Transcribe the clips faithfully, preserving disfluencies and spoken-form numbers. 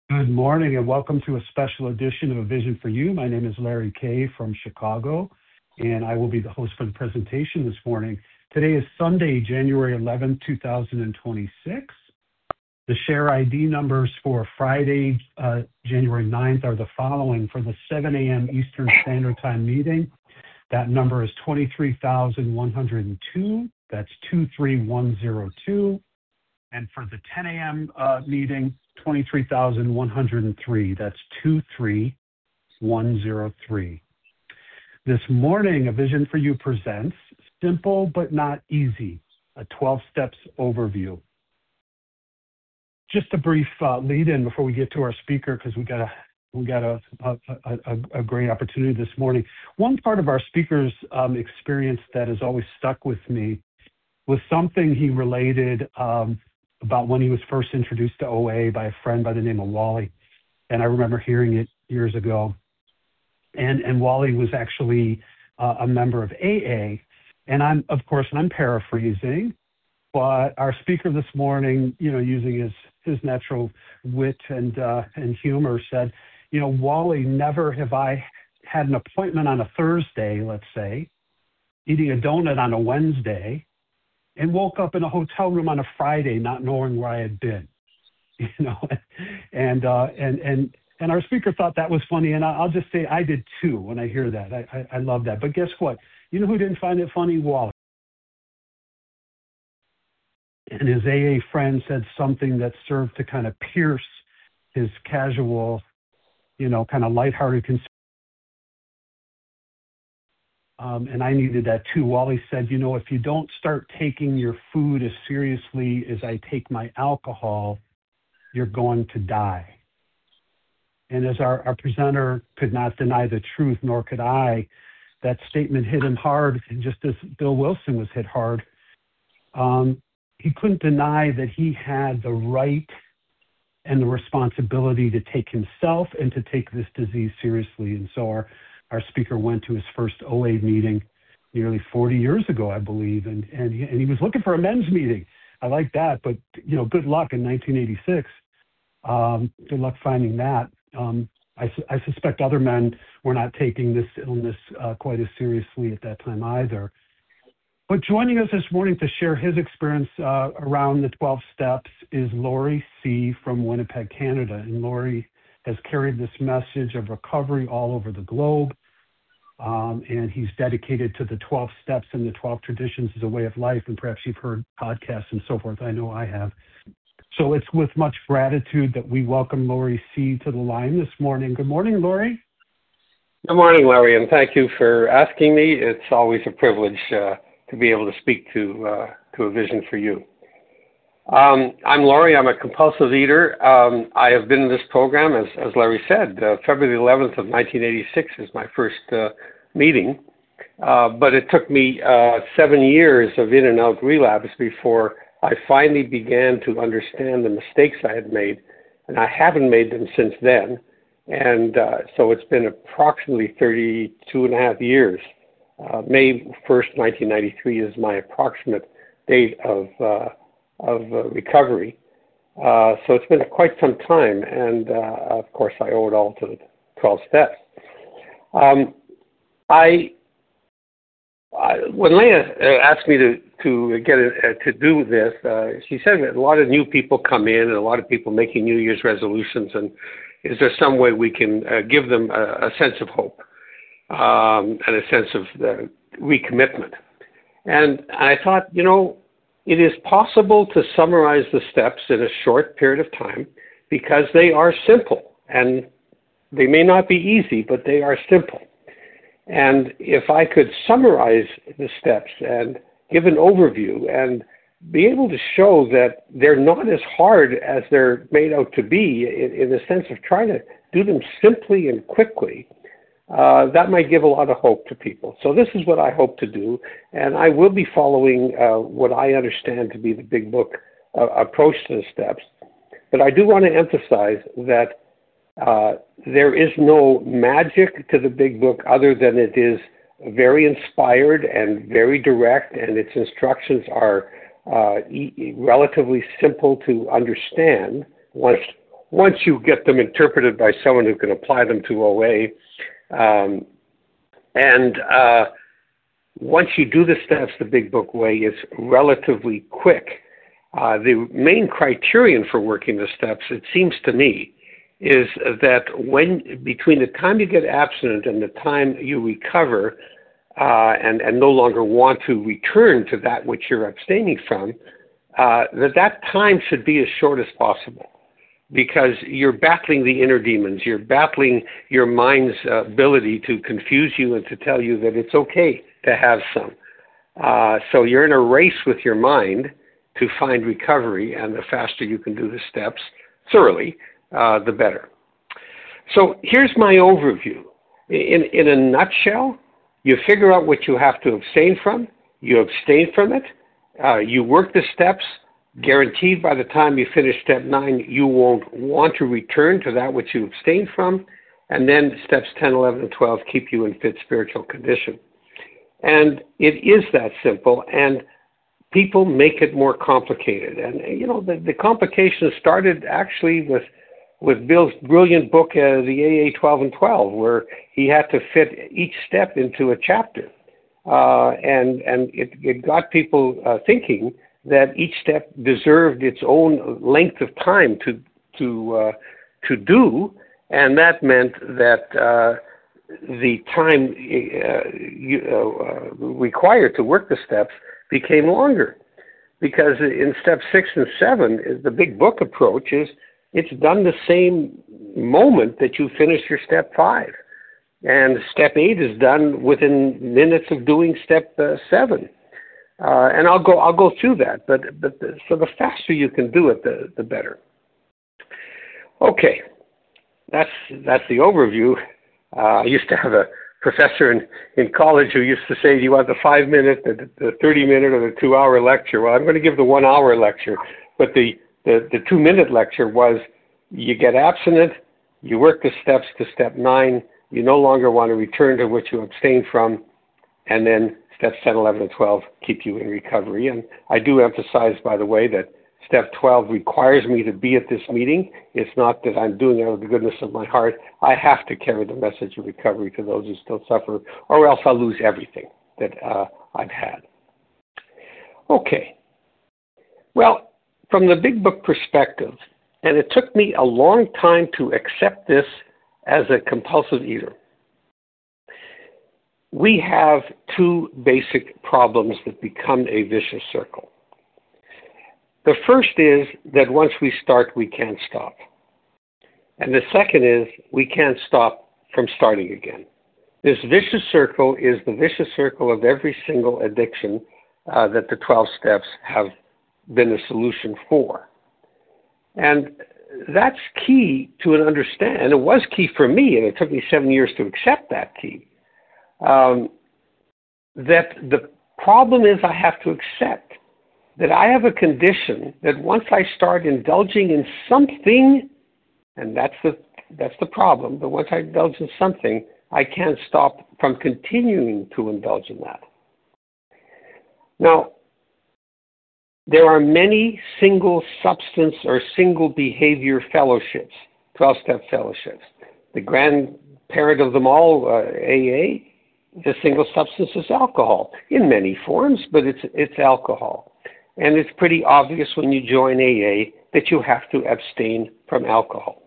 Good morning and welcome to a special edition of A Vision for You. My name is Larry Kay from Chicago, and I will be the host for the presentation this morning. Today is Sunday, January eleventh, two thousand twenty-six. The share I D numbers for Friday, uh, January ninth are the following. For the seven a.m. Eastern Standard Time meeting, that number is twenty-three thousand one hundred two. That's two three one zero two. And for the ten a.m. Uh, meeting, twenty-three thousand one hundred three. That's two three one zero three. This morning, A Vision for You presents Simple But Not Easy, a twelve steps overview. Just a brief uh, lead in before we get to our speaker, because we got a we got a, a, a, a great opportunity this morning. One part of our speaker's um, experience that has always stuck with me was something he related um, about when he was first introduced to O A by a friend by the name of Wally. And I remember hearing it years ago. And, and Wally was actually uh, a member of A A. And I'm, of course, I'm paraphrasing, but our speaker this morning, you know, using his, his natural wit and, uh, and humor said, you know, Wally, never have I had an appointment on a Thursday, let's say, eating a donut on a Wednesday, and woke up in a hotel room on a Friday not knowing where I had been, you know, and uh, and and and our speaker thought that was funny, and I'll just say I did too when I hear that. I, I, I love that. But guess what? You know who didn't find it funny? Wally. And his A A friend said something that served to kind of pierce his casual, you know, kind of lighthearted concern. Um, and I needed that too. Wally said, you know, if you don't start taking your food as seriously as I take my alcohol, you're going to die. And as our, our presenter could not deny the truth, nor could I, that statement hit him hard, and just as Bill Wilson was hit hard. Um, he couldn't deny that he had the right and the responsibility to take himself and to take this disease seriously. And so our Our speaker went to his first O A meeting nearly forty years ago, I believe, and and he, and he was looking for a men's meeting. I like that, but you know, good luck in nineteen eighty-six. Um, good luck finding that. Um, I, su- I suspect other men were not taking this illness uh, quite as seriously at that time either. But joining us this morning to share his experience uh, around the twelve steps is Laurie C. from Winnipeg, Canada, and Laurie has carried this message of recovery all over the globe. Um, and he's dedicated to the twelve steps and the twelve traditions as a way of life. And perhaps you've heard podcasts and so forth. I know I have. So it's with much gratitude that we welcome Laurie C. to the line this morning. Good morning, Laurie. Good morning, Larry, and thank you for asking me. It's always a privilege uh, to be able to speak to uh, to A Vision for You. Um, I'm Laurie. I'm a compulsive eater. Um, I have been in this program, as, as Larry said, uh, February eleventh of nineteen eighty-six is my first uh, meeting. Uh, but it took me uh, seven years of in and out relapse before I finally began to understand the mistakes I had made, and I haven't made them since then. And uh, so it's been approximately thirty-two and a half years. Uh, May first, nineteen ninety-three is my approximate date of uh, of uh, recovery. Uh, so it's been quite some time, and uh, of course I owe it all to the twelve steps. Um, I, I when Leah asked me to to get it, uh, to do this, uh, she said that a lot of new people come in and a lot of people making New Year's resolutions, and is there some way we can uh, give them a, a sense of hope um, and a sense of the recommitment? And I thought, you know, it is possible to summarize the steps in a short period of time because they are simple, and they may not be easy, but they are simple. And if I could summarize the steps and give an overview and be able to show that they're not as hard as they're made out to be in, in the sense of trying to do them simply and quickly, Uh, that might give a lot of hope to people. So this is what I hope to do, and I will be following uh, what I understand to be the Big Book uh, approach to the steps. But I do want to emphasize that uh, there is no magic to the Big Book other than it is very inspired and very direct, and its instructions are uh, e- relatively simple to understand once once you get them interpreted by someone who can apply them to O A, um, and uh, once you do the steps the Big Book way, it's relatively quick. Uh, the main criterion for working the steps, it seems to me, is that when between the time you get abstinent and the time you recover uh, and, and no longer want to return to that which you're abstaining from, uh, that that time should be as short as possible, because you're battling the inner demons. You're battling your mind's uh, ability to confuse you and to tell you that it's okay to have some. Uh, so you're in a race with your mind to find recovery, and the faster you can do the steps thoroughly, uh, the better. So here's my overview. In, in a nutshell, you figure out what you have to abstain from, you abstain from it, uh, you work the steps, guaranteed by the time you finish step nine, you won't want to return to that which you abstained from, and then steps ten, eleven, and twelve keep you in fit spiritual condition. And it is that simple, and people make it more complicated. And, you know, the, the complications started actually with with Bill's brilliant book, uh, the A A twelve and twelve, where he had to fit each step into a chapter. Uh, and and it, it got people uh, thinking that each step deserved its own length of time to to uh, to do, and that meant that uh, the time uh, you, uh, required to work the steps became longer, because in step six and seven, the Big Book approach is it's done the same moment that you finish your step five, and step eight is done within minutes of doing step uh, seven. Uh, and I'll go I'll go through that, but but the, so the faster you can do it, the the better. Okay, that's that's the overview. Uh, I used to have a professor in, in college who used to say, "Do you want the five minute, the, the thirty minute, or the two hour lecture?" Well, I'm going to give the one hour lecture, but the the, the two minute lecture was: you get abstinent, you work the steps to step nine, you no longer want to return to what you abstained from, and then steps ten, eleven, and twelve keep you in recovery. And I do emphasize, by the way, that step twelve requires me to be at this meeting. It's not that I'm doing it out of the goodness of my heart. I have to carry the message of recovery to those who still suffer, or else I'll lose everything that uh, I've had. Okay. Well, from the Big Book perspective, and it took me a long time to accept this as a compulsive eater, we have two basic problems that become a vicious circle. The first is that once we start, we can't stop. And the second is we can't stop from starting again. This vicious circle is the vicious circle of every single addiction uh, that the twelve steps have been a solution for. And that's key to an understand. And it was key for me, and it took me seven years to accept that key. Um, that the problem is I have to accept that I have a condition that once I start indulging in something, and that's the that's the problem, but once I indulge in something, I can't stop from continuing to indulge in that. Now, there are many single substance or single behavior fellowships, twelve-step fellowships. The grandparent of them all, uh, A A, the single substance is alcohol in many forms, but it's it's alcohol. And it's pretty obvious when you join A A that you have to abstain from alcohol.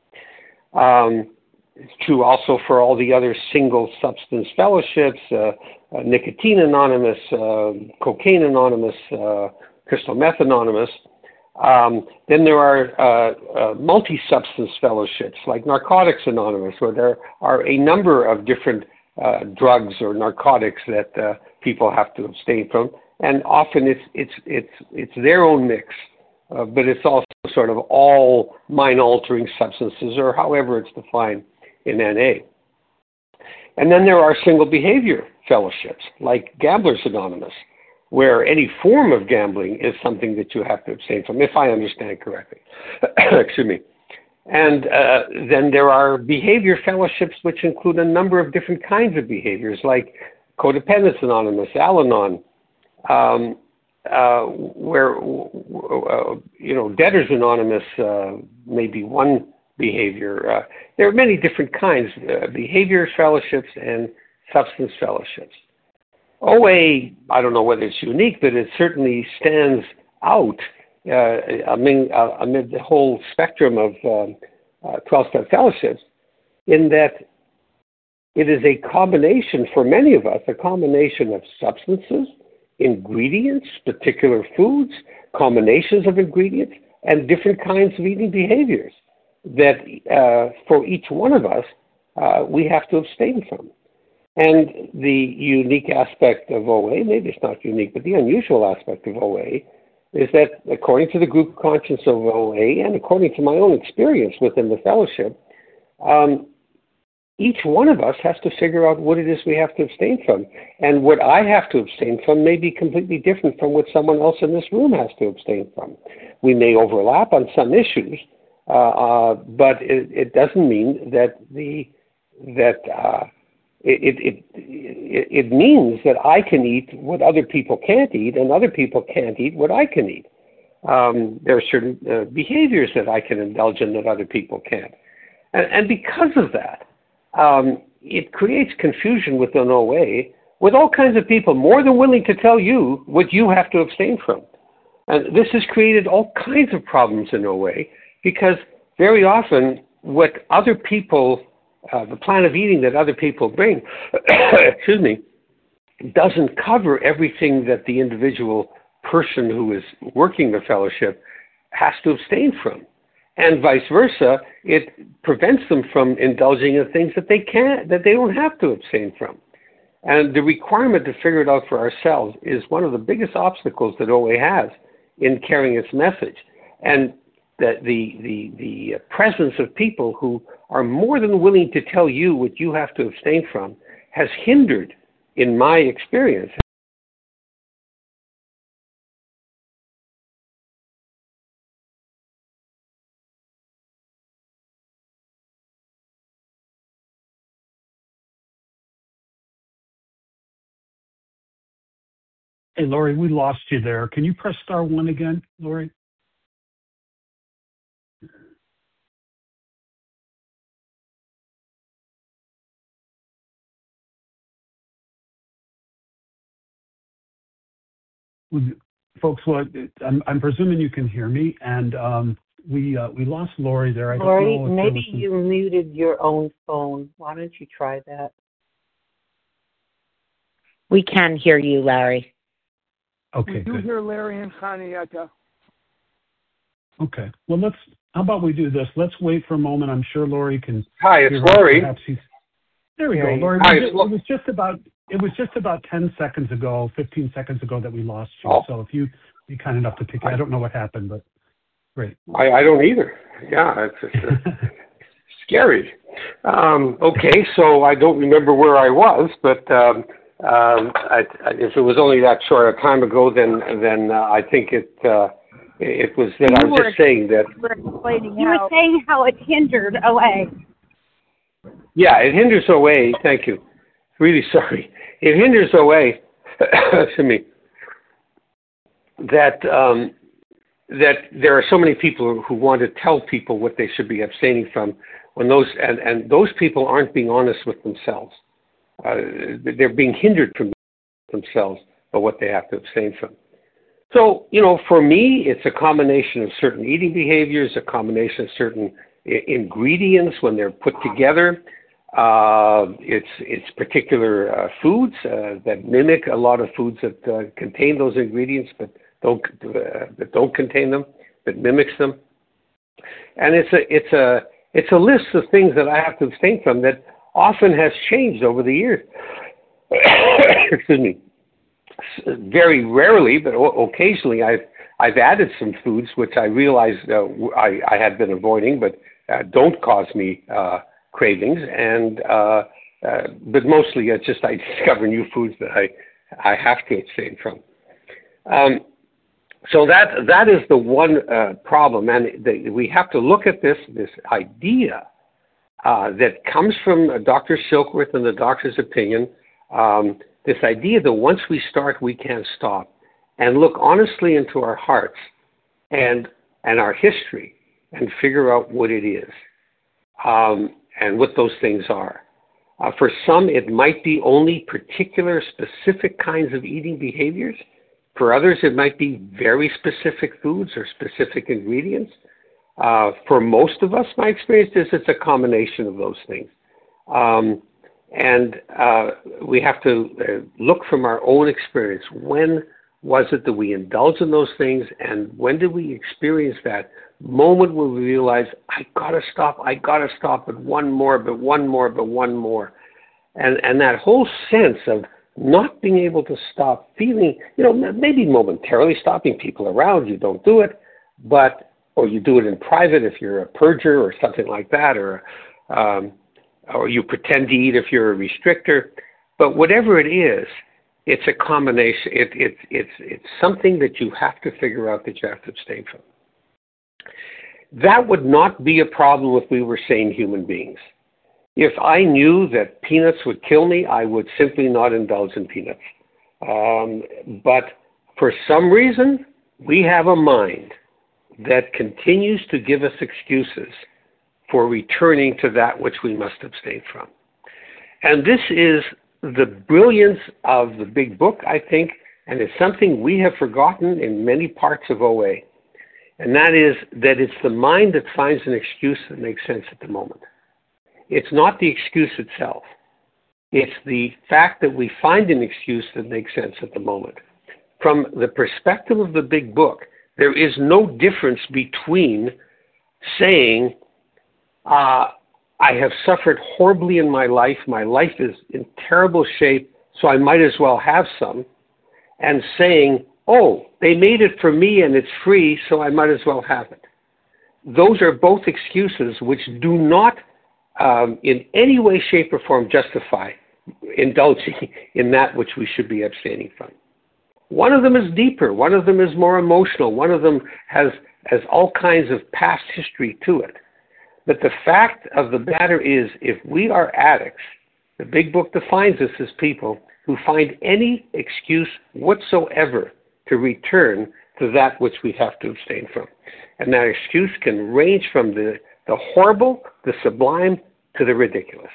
Um, it's true also for all the other single substance fellowships, uh, uh, Nicotine Anonymous, uh, Cocaine Anonymous, uh, Crystal Meth Anonymous. Um, then there are uh, uh, multi-substance fellowships like Narcotics Anonymous, where there are a number of different uh, drugs or narcotics that uh, people have to abstain from. And often it's it's it's it's their own mix, uh, but it's also sort of all mind-altering substances, or however it's defined in N A. And then there are single behavior fellowships, like Gamblers Anonymous, where any form of gambling is something that you have to abstain from, if I understand correctly. Excuse me. And uh, then there are behavior fellowships, which include a number of different kinds of behaviors, like Codependence Anonymous, Al-Anon. Um, uh, where uh, you know, Debtors Anonymous uh, may be one behavior. Uh, there are many different kinds: uh, behavior fellowships and substance fellowships. O A, I don't know whether it's unique, but it certainly stands out uh, amid, uh, amid the whole spectrum of um, uh, twelve-step fellowships, in that it is a combination, for many of us, a combination of substances, ingredients, particular foods, combinations of ingredients, and different kinds of eating behaviors that uh, for each one of us, uh, we have to abstain from. And the unique aspect of O A, maybe it's not unique, but the unusual aspect of O A is that according to the group conscience of O A and according to my own experience within the fellowship, um, each one of us has to figure out what it is we have to abstain from. And what I have to abstain from may be completely different from what someone else in this room has to abstain from. We may overlap on some issues, uh, uh, but it, it doesn't mean that the that uh, it, it, it, it means that I can eat what other people can't eat, and other people can't eat what I can eat. Um, there are certain uh, behaviors that I can indulge in that other people can't. And, and because of that, um, it creates confusion within O A with all kinds of people more than willing to tell you what you have to abstain from. And this has created all kinds of problems in O A because very often what other people, uh, the plan of eating that other people bring, excuse me, doesn't cover everything that the individual person who is working the fellowship has to abstain from. And vice versa, it prevents them from indulging in things that they can't, that they don't have to abstain from. And the requirement to figure it out for ourselves is one of the biggest obstacles that O A has in carrying its message. And that the, the, the presence of people who are more than willing to tell you what you have to abstain from has hindered, in my experience, Hey, Lori, we lost you there. Can you press star one again, Lori? Would- Folks, what I'm, I'm presuming you can hear me, and um, we uh, we lost Lori there. I don't Lori, know if there maybe was some- you muted your own phone. Why don't you try that? We can hear you, Larry. Okay, We do good. hear Larry and Khaniata. Okay. Well, let's. How about we do this? Let's wait for a moment. I'm sure Lori can. Hi, it's hear us. Lori. Perhaps he's. There we go, Hey, Lori. hi, We it's did- Lo- it was just about. It was just about ten seconds ago, fifteen seconds ago that we lost you. Oh. So if you be kind enough to pick it, I don't know what happened, but great. I, I don't either. Yeah, it's, it's uh, scary. Um, okay, so I don't remember where I was, but um, um, I, I, if it was only that short a time ago, then then uh, I think it uh, it was that I was just saying that. You were explaining You how were saying how it hindered O A. Yeah, it hinders O A. Thank you. Really sorry. It hinders O A. Excuse me. That um, that there are so many people who want to tell people what they should be abstaining from, when those and, and those people aren't being honest with themselves. Uh, they're being hindered from themselves by what they have to abstain from. So, you know, for me, it's a combination of certain eating behaviors, a combination of certain I- ingredients when they're put together. Uh, it's it's particular uh, foods uh, that mimic a lot of foods that uh, contain those ingredients, but don't uh, that don't contain them, that mimics them. And it's a it's a it's a list of things that I have to abstain from that often has changed over the years. Excuse me. Very rarely, but occasionally, I've I've added some foods which I realized uh, I, I had been avoiding, but uh, don't cause me uh, cravings. And uh, uh, but mostly, it's just I discover new foods that I I have to abstain from. Um, so that that is the one uh, problem, and the, we have to look at this this idea uh, that comes from Doctor Silkworth and the doctor's opinion. Um, This idea that once we start, we can't stop. and look honestly into our hearts and and our history and figure out what it is um, and what those things are. Uh, for some, it might be only particular specific kinds of eating behaviors. For others, it might be very specific foods or specific ingredients. Uh, for most of us, my experience is it's a combination of those things. Um, and uh, we have to uh, look from our own experience. When was it that we indulged in those things, and when did we experience that moment where we realize, I gotta stop, I gotta stop, but one more, but one more, but one more. And and that whole sense of not being able to stop feeling, you know, maybe momentarily stopping people around you, don't do it, but, or you do it in private if you're a purger or something like that, or um, or you pretend to eat if you're a restrictor. But whatever it is, it's a combination. It, it, it's, it's something that you have to figure out that you have to abstain from. That would not be a problem if we were sane human beings. If I knew that peanuts would kill me, I would simply not indulge in peanuts. Um, but for some reason, we have a mind that continues to give us excuses for returning to that which we must abstain from. And this is the brilliance of the big book, I think, and it's something we have forgotten in many parts of O A. And that is that it's the mind that finds an excuse that makes sense at the moment. It's not the excuse itself. It's the fact that we find an excuse that makes sense at the moment. From the perspective of the big book, there is no difference between saying, uh, I have suffered horribly in my life, my life is in terrible shape, so I might as well have some, and saying, oh, they made it for me and it's free, so I might as well have it. Those are both excuses which do not um, in any way, shape, or form justify indulging in that which we should be abstaining from. One of them is deeper. One of them is more emotional. One of them has, has all kinds of past history to it. But the fact of the matter is, if we are addicts, the big book defines us as people who find any excuse whatsoever to return to that which we have to abstain from. And that excuse can range from the, the horrible, the sublime, to the ridiculous.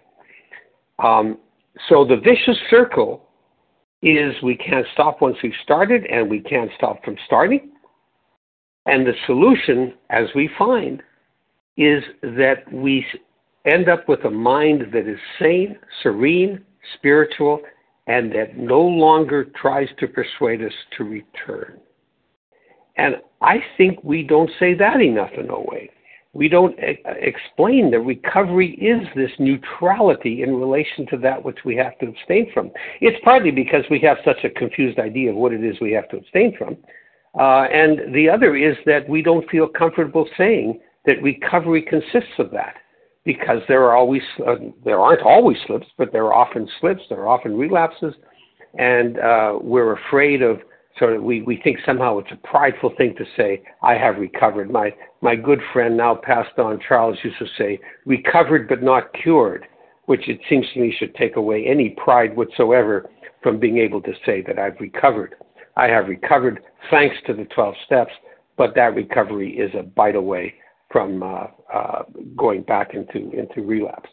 Um, so the vicious circle is we can't stop once we've started, and we can't stop from starting. And the solution, as we find, is that we end up with a mind that is sane, serene, spiritual, and that no longer tries to persuade us to return. And I think we don't say that enough in O A. We don't e- explain that recovery is this neutrality in relation to that which we have to abstain from. It's partly because we have such a confused idea of what it is we have to abstain from. Uh, and the other is that we don't feel comfortable saying that recovery consists of that, because there are always uh, there aren't always slips, but there are often slips, there are often relapses, and uh, we're afraid of sort of we, we think somehow it's a prideful thing to say, I have recovered. My my good friend, now passed on, Charles, used to say, recovered but not cured, which it seems to me should take away any pride whatsoever from being able to say that I've recovered. I have recovered thanks to the twelve steps, but that recovery is a bite away from uh, uh, going back into, into relapse.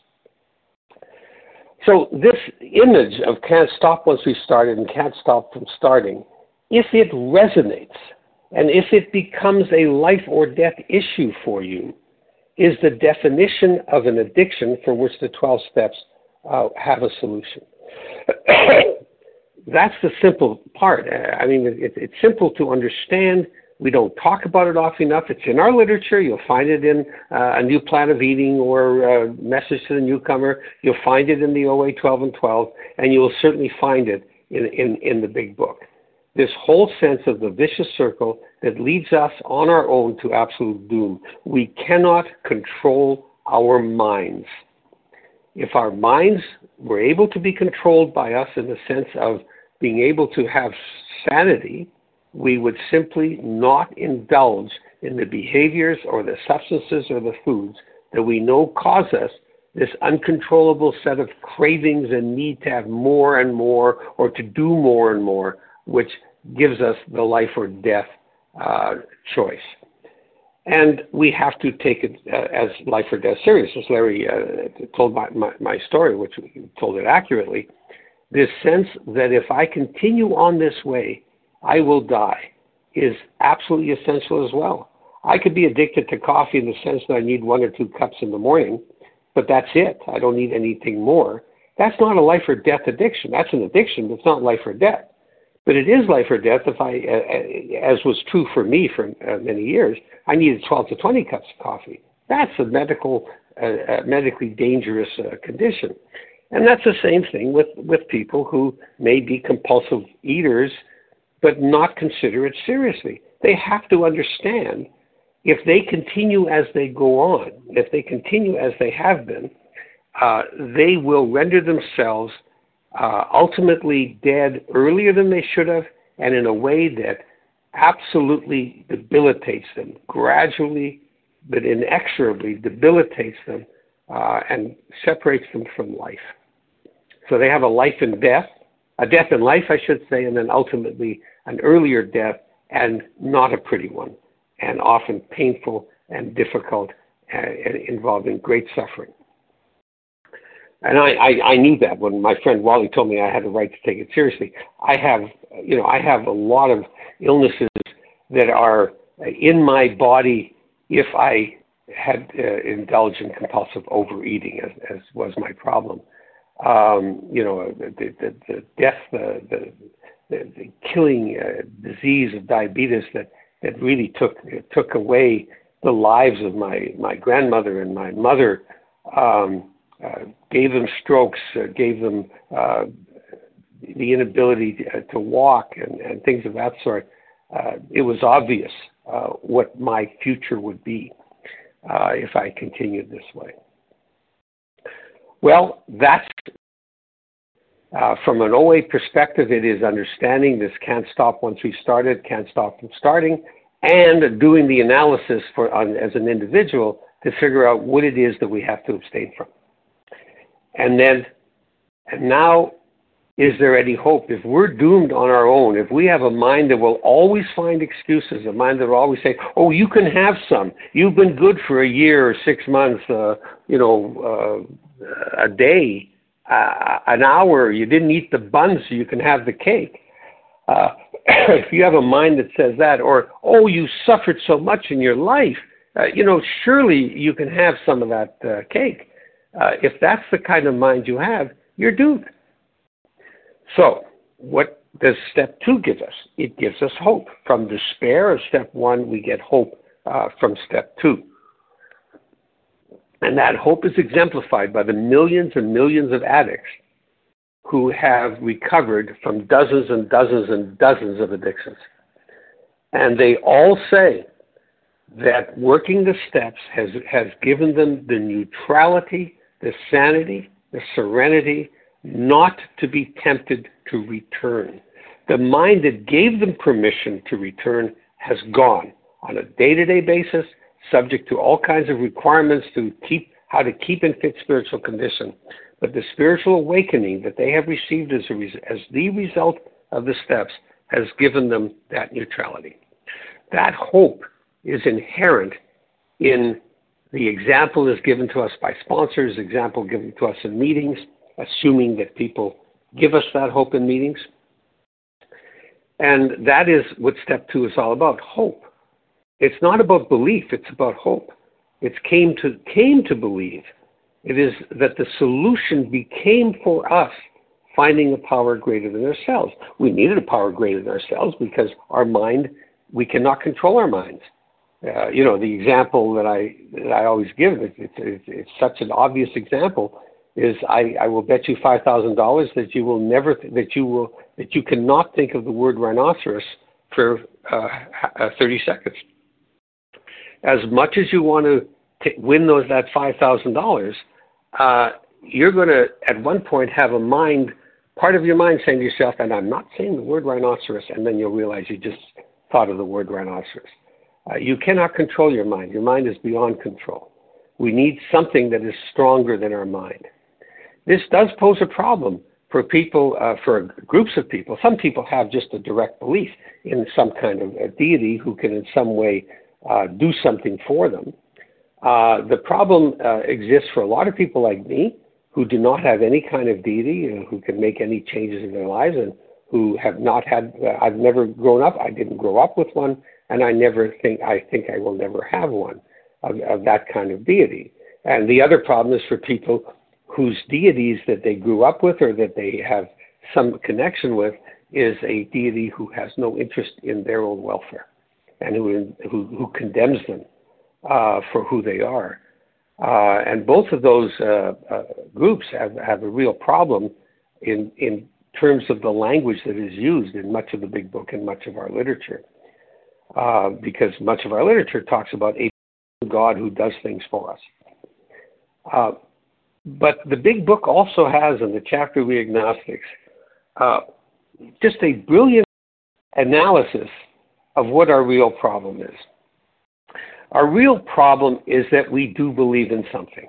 So this image of can't stop once we started and can't stop from starting, if it resonates and if it becomes a life or death issue for you, is the definition of an addiction for which the twelve steps uh, have a solution. That's the simple part. I mean, it, it's simple to understand. We don't talk about it often enough. It's in our literature. You'll find it in uh, A New Plan of Eating or uh, Message to the Newcomer. You'll find it in the O A twelve and twelve, and you'll certainly find it in, in, in the big book. This whole sense of the vicious circle that leads us on our own to absolute doom. We cannot control our minds. If our minds were able to be controlled by us in the sense of being able to have sanity, we would simply not indulge in the behaviors or the substances or the foods that we know cause us this uncontrollable set of cravings and need to have more and more or to do more and more, which gives us the life or death uh, choice. And we have to take it uh, as life or death serious. As Larry uh, told my, my, my story, which he told it accurately, this sense that if I continue on this way, I will die is absolutely essential as well. I could be addicted to coffee in the sense that I need one or two cups in the morning, but that's it. I don't need anything more. That's not a life or death addiction. That's an addiction, but it's not life or death. But it is life or death if I, uh, as was true for me for uh, many years, I needed twelve to twenty cups of coffee. That's a medical, uh, uh, medically dangerous uh, condition. And that's the same thing with, with people who may be compulsive eaters, but not consider it seriously. They have to understand if they continue as they go on, if they continue as they have been, uh, they will render themselves uh, ultimately dead earlier than they should have, and in a way that absolutely debilitates them, gradually but inexorably debilitates them uh, and separates them from life. So they have a life and death, a death in life, I should say, and then ultimately an earlier death, and not a pretty one, and often painful and difficult, uh, involving great suffering. And I, I, I knew that when my friend Wally told me I had the right to take it seriously. I have, you know, I have a lot of illnesses that are in my body if I had uh, indulged in compulsive overeating, as, as was my problem. Um, you know, the, the, the death, the, the, the, the killing uh, disease of diabetes that, that really took took away the lives of my, my grandmother and my mother, um, uh, gave them strokes, uh, gave them uh, the inability to, to walk and, and things of that sort. Uh, it was obvious uh, what my future would be uh, if I continued this way. Well, that's, uh, from an O A perspective, it is understanding this can't stop once we started, can't stop from starting, and doing the analysis for on, as an individual to figure out what it is that we have to abstain from. And then, and now, is there any hope? If we're doomed on our own, if we have a mind that will always find excuses, a mind that will always say, oh, you can have some. You've been good for a year or six months, uh, you know, uh, a day, uh, an hour. You didn't eat the bun, so you can have the cake. Uh, if you have a mind that says that, or, oh, you suffered so much in your life, uh, you know, surely you can have some of that uh, cake. Uh, if that's the kind of mind you have, you're doomed. So, what does step two give us? It gives us hope. From despair of step one, we get hope uh, from step two. And that hope is exemplified by the millions and millions of addicts who have recovered from dozens and dozens and dozens of addictions. And they all say that working the steps has, has given them the neutrality, the sanity, the serenity, not to be tempted to return. The mind that gave them permission to return has gone on a day-to-day basis, subject to all kinds of requirements to keep how to keep in fit spiritual condition. But the spiritual awakening that they have received as, a res- as the result of the steps has given them that neutrality. That hope is inherent in the example is given to us by sponsors, example given to us in meetings, assuming that people give us that hope in meetings. And that is what step two is all about, hope. It's not about belief, it's about hope. It came to, came to believe. It is that the solution became for us finding a power greater than ourselves. We needed a power greater than ourselves because our mind, we cannot control our minds. Uh, you know, the example that I that I always give, it's, it's, it's such an obvious example, is I, I will bet you five thousand dollars that you will never, th- that you will, that you cannot think of the word rhinoceros for uh, uh, thirty seconds. As much as you want to t- win those that five thousand dollars, uh, you're going to at one point have a mind, part of your mind saying to yourself, and I'm not saying the word rhinoceros, and then you'll realize you just thought of the word rhinoceros. Uh, you cannot control your mind. Your mind is beyond control. We need something that is stronger than our mind. This does pose a problem for people, uh, for groups of people, some people have just a direct belief in some kind of a deity who can in some way uh, do something for them. Uh, the problem uh, exists for a lot of people like me who do not have any kind of deity, uh, who can make any changes in their lives, and who have not had, uh, I've never grown up, I didn't grow up with one, and I never think, I think I will never have one of, of that kind of deity. And the other problem is for people whose deities that they grew up with or that they have some connection with is a deity who has no interest in their own welfare and who, who, who condemns them uh, for who they are. Uh, and both of those uh, uh, groups have, have a real problem in, in terms of the language that is used in much of the Big Book and much of our literature. Uh, because much of our literature talks about a God who does things for us. Uh, but the Big Book also has, in the chapter We Agnostics, uh, just a brilliant analysis of what our real problem is. Our real problem is that we do believe in something,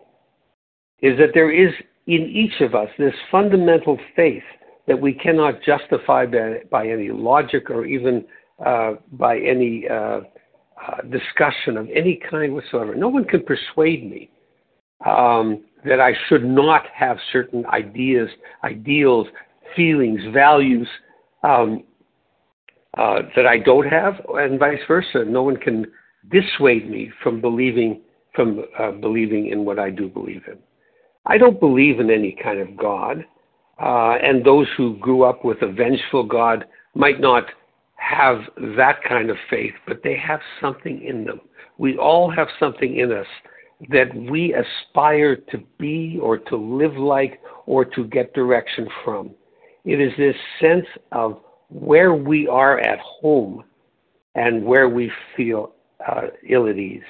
is that there is in each of us this fundamental faith that we cannot justify by, by any logic or even uh, by any uh, uh, discussion of any kind whatsoever. No one can persuade me um, that I should not have certain ideas, ideals, feelings, values um, uh, that I don't have, and vice versa. No one can dissuade me from believing from uh, believing in what I do believe in. I don't believe in any kind of God, uh, and those who grew up with a vengeful God might not have that kind of faith, but they have something in them. We all have something in us that we aspire to be or to live like or to get direction from. It is this sense of where we are at home and where we feel uh, ill at ease.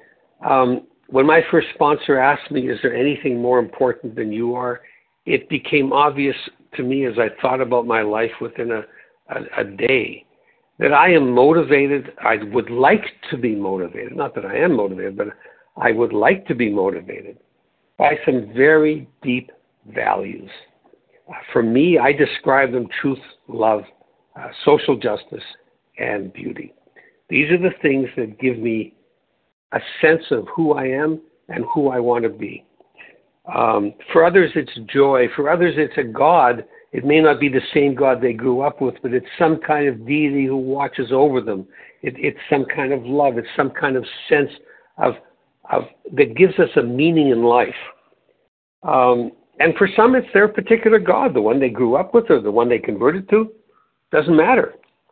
Um, when my first sponsor asked me, is there anything more important than you are? It became obvious to me as I thought about my life within a, a, a day that I am motivated. I would like to be motivated, not that I am motivated, but I would like to be motivated by some very deep values. For me, I describe them truth, love, uh, social justice, and beauty. These are the things that give me a sense of who I am and who I want to be. Um, for others, it's joy. For others, it's a God. It may not be the same God they grew up with, but it's some kind of deity who watches over them. It, it's some kind of love. It's some kind of sense of, of that gives us a meaning in life. Um, and for some, it's their particular God, the one they grew up with or the one they converted to. Doesn't matter.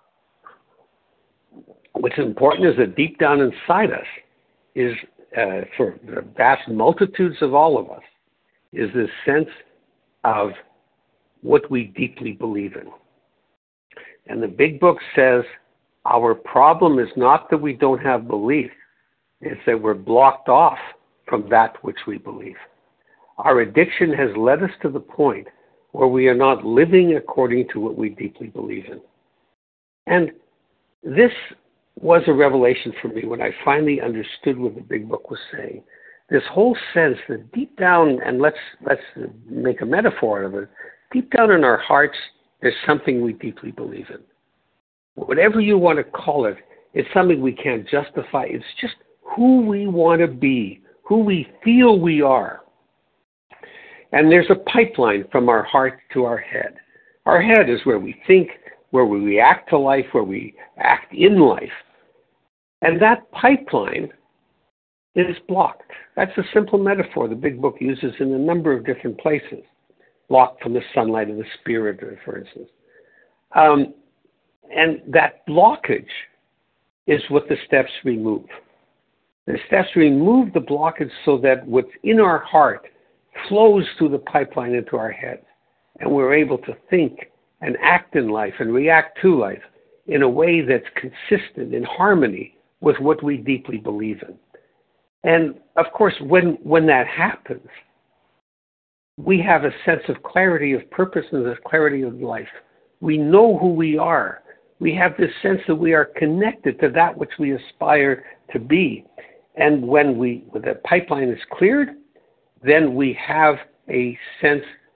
What's important is that deep down inside us is, uh, for the vast multitudes of all of us, is this sense of what we deeply believe in. And the Big Book says our problem is not that we don't have belief, it's that we're blocked off from that which we believe. Our addiction has led us to the point where we are not living according to what we deeply believe in. And this was a revelation for me when I finally understood what the Big Book was saying. This whole sense that deep down, and let's let's make a metaphor of it, deep down in our hearts, there's something we deeply believe in. Whatever you want to call it, it's something we can't justify. It's just who we want to be, who we feel we are. And there's a pipeline from our heart to our head. Our head is where we think, where we react to life, where we act in life. And that pipeline is blocked. That's a simple metaphor the Big Book uses in a number of different places. Blocked from the sunlight of the spirit, for instance. Um, and that blockage is what the steps remove. The steps remove the blockage so that what's in our heart flows through the pipeline into our heads. And we're able to think and act in life and react to life in a way that's consistent, in harmony with what we deeply believe in. And of course, when, when that happens, we have a sense of clarity of purpose and a clarity of life. We know who we are. We have this sense that we are connected to that which we aspire to be. And when we when the pipeline is cleared, then we have a sense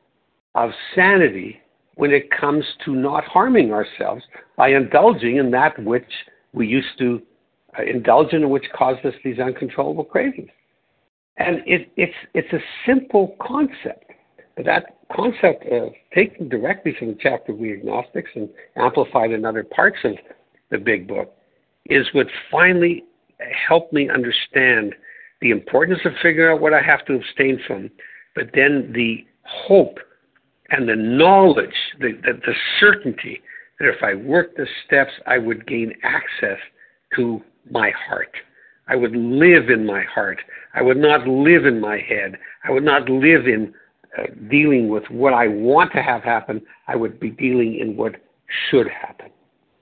of sanity when it comes to not harming ourselves by indulging in that which we used to uh, indulge in, which caused us these uncontrollable cravings. And it, it's it's a simple concept. But that concept, uh, taken directly from the chapter We Agnostics and amplified in other parts of the big book, is what finally helped me understand the importance of figuring out what I have to abstain from, but then the hope and the knowledge, the, the, the certainty that if I worked the steps, I would gain access to my heart. I would live in my heart. I would not live in my head. I would not live in uh, dealing with what I want to have happen. I would be dealing in what should happen.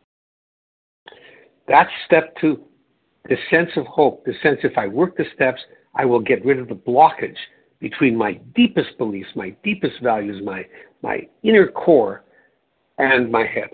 That's step two. The sense of hope, the sense if I work the steps, I will get rid of the blockage between my deepest beliefs, my deepest values, my, my inner core, and my head.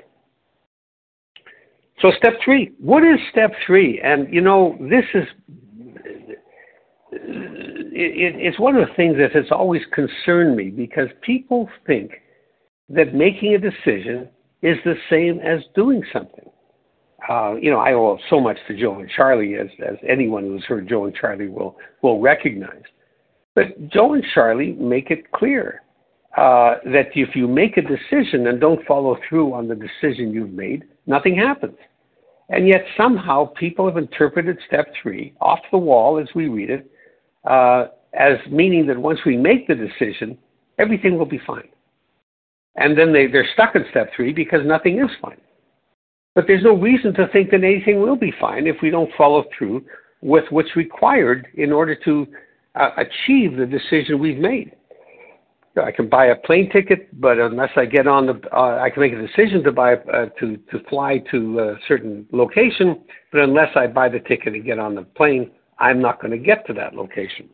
So step three, what is step three? And, you know, this is, it, it, it's one of the things that has always concerned me because people think that making a decision is the same as doing something. Uh, you know, I owe so much to Joe and Charlie, as, as anyone who's heard Joe and Charlie will, will recognize. But Joe and Charlie make it clear uh, that if you make a decision and don't follow through on the decision you've made, nothing happens. And yet somehow people have interpreted step three off the wall as we read it uh, as meaning that once we make the decision, everything will be fine. And then they, they're stuck in step three because nothing is fine. But there's no reason to think that anything will be fine if we don't follow through with what's required in order to uh, achieve the decision we've made. I can buy a plane ticket, but unless I get on the, uh, I can make a decision to buy uh, to to fly to a certain location, but unless I buy the ticket and get on the plane, I'm not going to get to that location.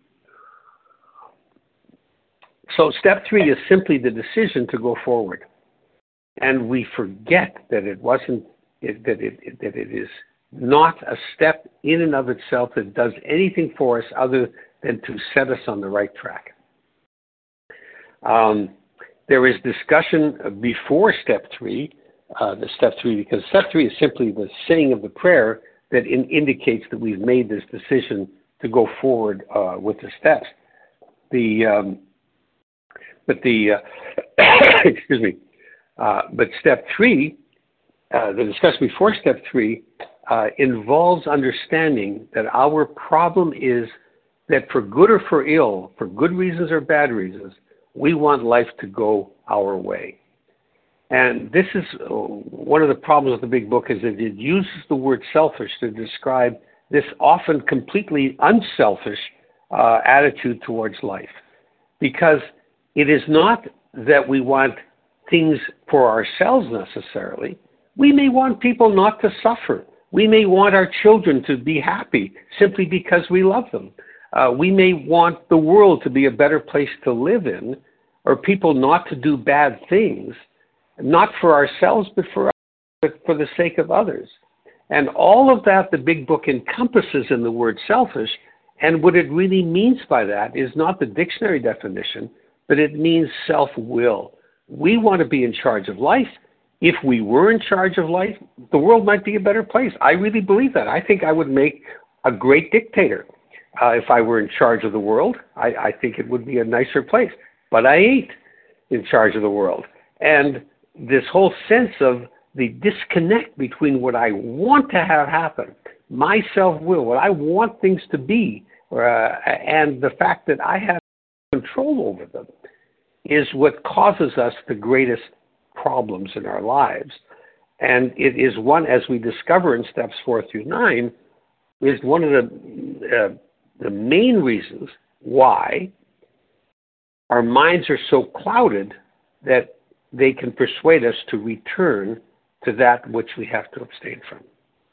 So step three is simply the decision to go forward, and we forget that it wasn't it, that it that it is not a step in and of itself that does anything for us other than to set us on the right track. Um, there is discussion before step three, uh, the step three, because step three is simply the saying of the prayer that in, indicates that we've made this decision to go forward uh, with the steps. The um, but the uh, excuse me, uh, but step three, uh, the discussion before step three uh, involves understanding that our problem is that for good or for ill, for good reasons or bad reasons, we want life to go our way. And this is uh, one of the problems with the big book is that it uses the word selfish to describe this often completely unselfish uh, attitude towards life. Because it is not that we want things for ourselves necessarily. We may want people not to suffer. We may want our children to be happy simply because we love them. Uh, we may want the world to be a better place to live in, or people not to do bad things, not for ourselves, but for, but for the sake of others. And all of that the big book encompasses in the word selfish, and what it really means by that is not the dictionary definition, but it means self-will. We want to be in charge of life. If we were in charge of life, the world might be a better place. I really believe that. I think I would make a great dictator. Uh, if I were in charge of the world, I, I think it would be a nicer place. But I ain't in charge of the world. And this whole sense of the disconnect between what I want to have happen, my self-will, what I want things to be, uh, and the fact that I have control over them, is what causes us the greatest problems in our lives. And it is one, as we discover in steps four through nine, is one of the uh, the main reasons why our minds are so clouded that they can persuade us to return to that which we have to abstain from.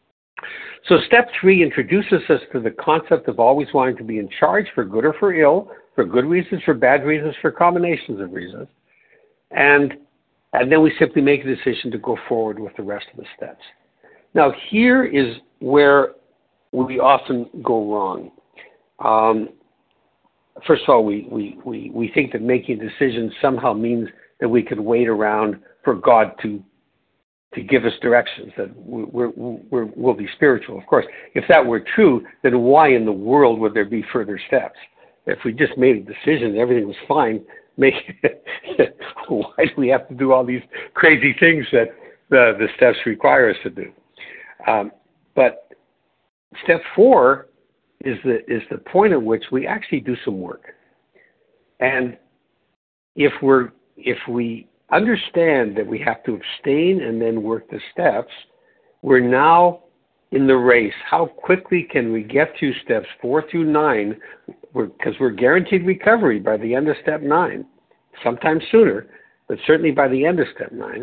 So step three introduces us to the concept of always wanting to be in charge for good or for ill, for good reasons, for bad reasons, for combinations of reasons. And, and then we simply make a decision to go forward with the rest of the steps. Now here is where we often go wrong. Um, first of all, we, we, we, we think that making decisions somehow means that we could wait around for God to to give us directions, that we're, we're, we'll be spiritual. Of course, if that were true, then why in the world would there be further steps? If we just made a decision and everything was fine, make, why do we have to do all these crazy things that the, the steps require us to do? Um, but step four is the, is the point at which we actually do some work. And if we're if we understand that we have to abstain and then work the steps, we're now in the race. How quickly can we get through steps four through nine? Because we're, we're guaranteed recovery by the end of step nine, sometimes sooner, but certainly by the end of step nine.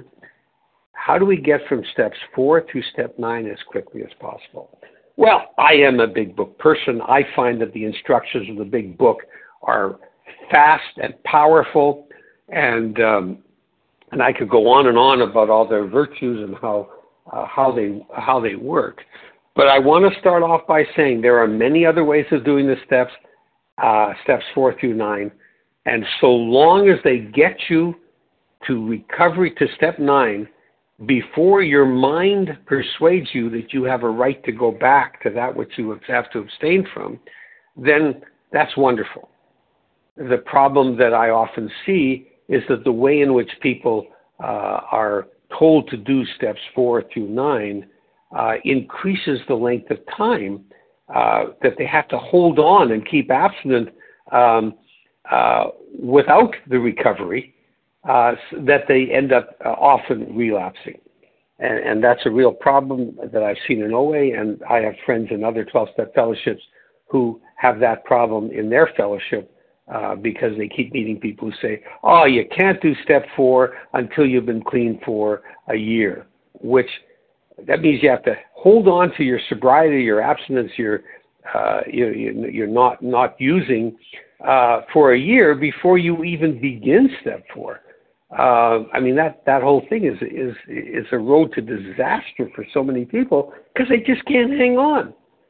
How do we get from steps four through step nine as quickly as possible? Well, I am a big book person. I find that the instructions of the big book are fast and powerful, and um, and I could go on and on about all their virtues and how uh, how they how they work. But I want to start off by saying there are many other ways of doing the steps, uh, steps four through nine, and so long as they get you to recovery to step nine, before your mind persuades you that you have a right to go back to that which you have to abstain from, then that's wonderful. The problem that I often see is that the way in which people uh, are told to do steps four through nine uh, increases the length of time uh, that they have to hold on and keep abstinent um, uh, without the recovery, uh, that they end up uh, often relapsing. And, and that's a real problem that I've seen in O A, and I have friends in other twelve-step fellowships who have that problem in their fellowship. Uh, because they keep meeting people who say, oh, you can't do step four until you've been clean for a year, which that means you have to hold on to your sobriety, your abstinence, your, uh, you, you, you're not, not using uh, for a year before you even begin step four. Uh, I mean, that, that whole thing is, is, is a road to disaster for so many people because they just can't hang on.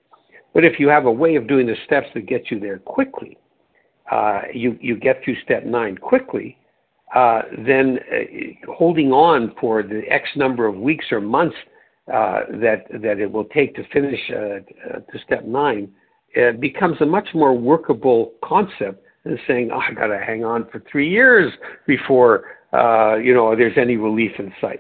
But if you have a way of doing the steps that get you there quickly, Uh, you, you get through step nine quickly, uh, then uh, holding on for the X number of weeks or months uh, that that it will take to finish uh, uh, to step nine uh, becomes a much more workable concept than saying, oh, I got to hang on for three years before uh, you know there's any relief in sight.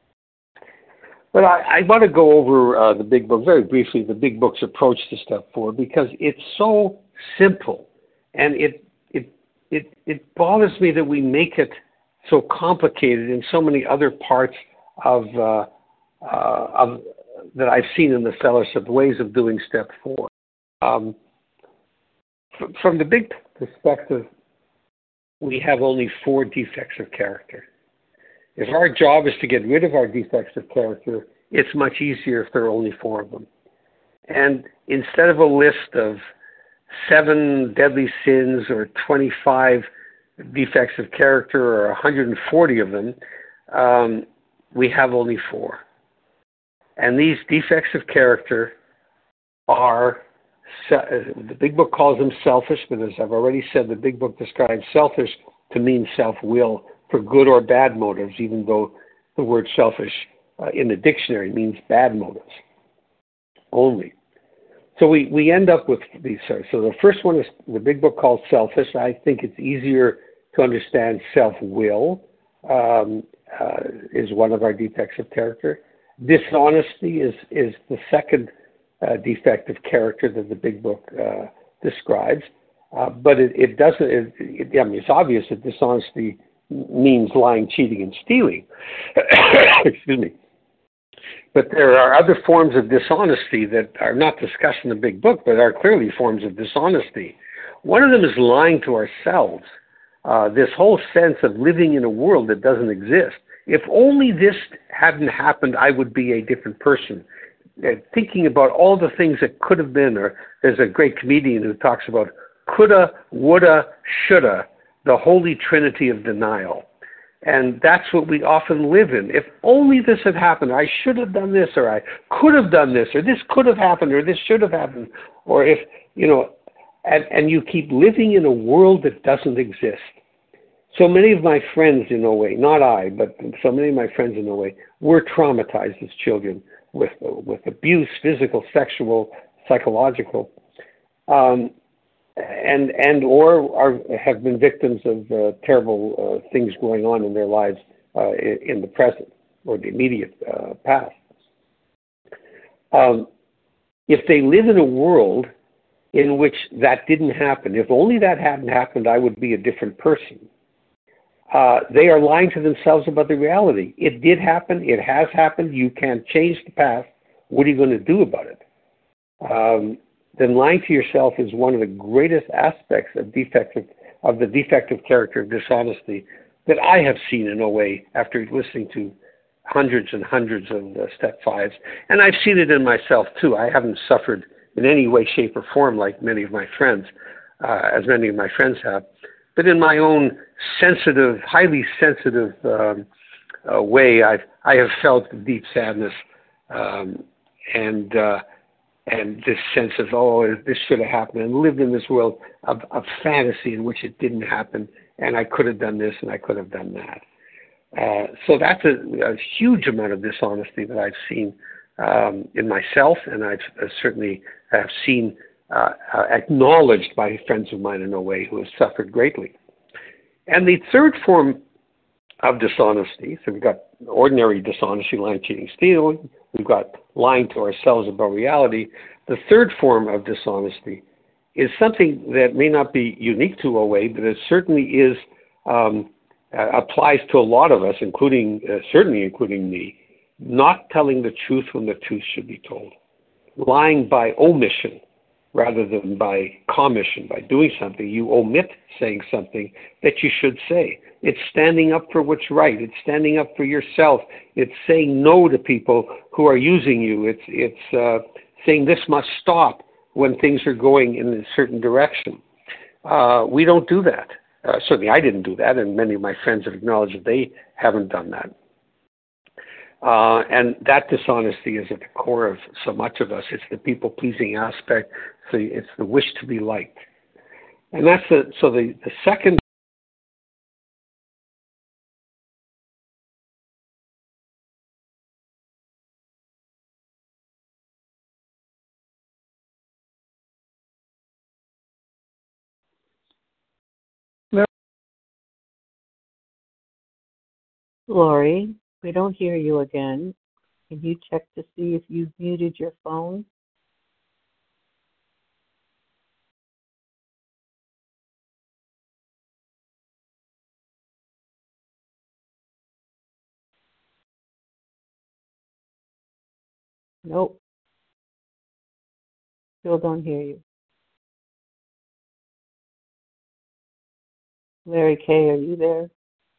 But I, I want to go over uh, the big book very briefly, the big book's approach to step four, because it's so simple. And it, it it it bothers me that we make it so complicated in so many other parts of uh, uh, of that I've seen in the fellowship, ways of doing step four. Um, f- from the big perspective, we have only four defects of character. If our job is to get rid of our defects of character, it's much easier if there are only four of them. And instead of a list of seven deadly sins or twenty-five defects of character or one hundred forty of them, um, we have only four. And these defects of character are, the big book calls them selfish, but as I've already said, the big book describes selfish to mean self-will for good or bad motives, even though the word selfish uh, in the dictionary means bad motives only. So we, we end up with these. So the first one is the big book called selfish. I think it's easier to understand self-will um, uh, is one of our defects of character. Dishonesty is, is the second uh, defect of character that the big book uh, describes. Uh, but it, it doesn't, it, it, I mean, it's obvious that dishonesty means lying, cheating, and stealing. Excuse me. But there are other forms of dishonesty that are not discussed in the big book, but are clearly forms of dishonesty. One of them is lying to ourselves. Uh, this whole sense of living in a world that doesn't exist. If only this hadn't happened, I would be a different person. Uh, thinking about all the things that could have been, or there's a great comedian who talks about coulda, woulda, shoulda, the holy trinity of denial. And that's what we often live in. If only this had happened, I should have done this, or I could have done this, or this could have happened, or this should have happened. Or if, you know, and, and you keep living in a world that doesn't exist. So many of my friends in O A, not I, but so many of my friends in O A were traumatized as children with with abuse, physical, sexual, psychological, um, and and or are have been victims of uh, terrible uh, things going on in their lives uh, in, in the present or the immediate uh, past. Um, if they live in a world in which that didn't happen, if only that hadn't happened, I would be a different person. Uh, they are lying to themselves about the reality. It did happen. It has happened. You can't change the past. What are you going to do about it? Um, then lying to yourself is one of the greatest aspects of defective of the defective character of dishonesty that I have seen in O A after listening to hundreds and hundreds of uh, step fives. And I've seen it in myself too. I haven't suffered in any way, shape, or form like many of my friends, uh, as many of my friends have. But in my own sensitive, highly sensitive um, uh, way, I've I have felt deep sadness um, and uh, and this sense of, oh, this should have happened, and lived in this world of, of fantasy in which it didn't happen, and I could have done this and I could have done that. Uh, so that's a, a huge amount of dishonesty that I've seen um, in myself, and I've uh, certainly have seen Uh, uh, acknowledged by friends of mine in a way who have suffered greatly. And the third form of dishonesty, so we've got ordinary dishonesty, lying, cheating, stealing. We've got lying to ourselves about reality. The third form of dishonesty is something that may not be unique to O A, but it certainly is um, uh, applies to a lot of us, including uh, certainly including me. Not telling the truth when the truth should be told, lying by omission rather than by commission, by doing something. You omit saying something that you should say. It's standing up for what's right. It's standing up for yourself. It's saying no to people who are using you. It's it's uh, saying this must stop when things are going in a certain direction. Uh, we don't do that. Uh, certainly I didn't do that, and many of my friends have acknowledged that they haven't done that. Uh, and that dishonesty is at the core of so much of us. It's the people-pleasing aspect. So it's the wish to be liked. And that's the, so the, the second. Lori, we don't hear you again. Can you check to see if you've muted your phone? Nope. Still don't hear you. Larry K., are you there?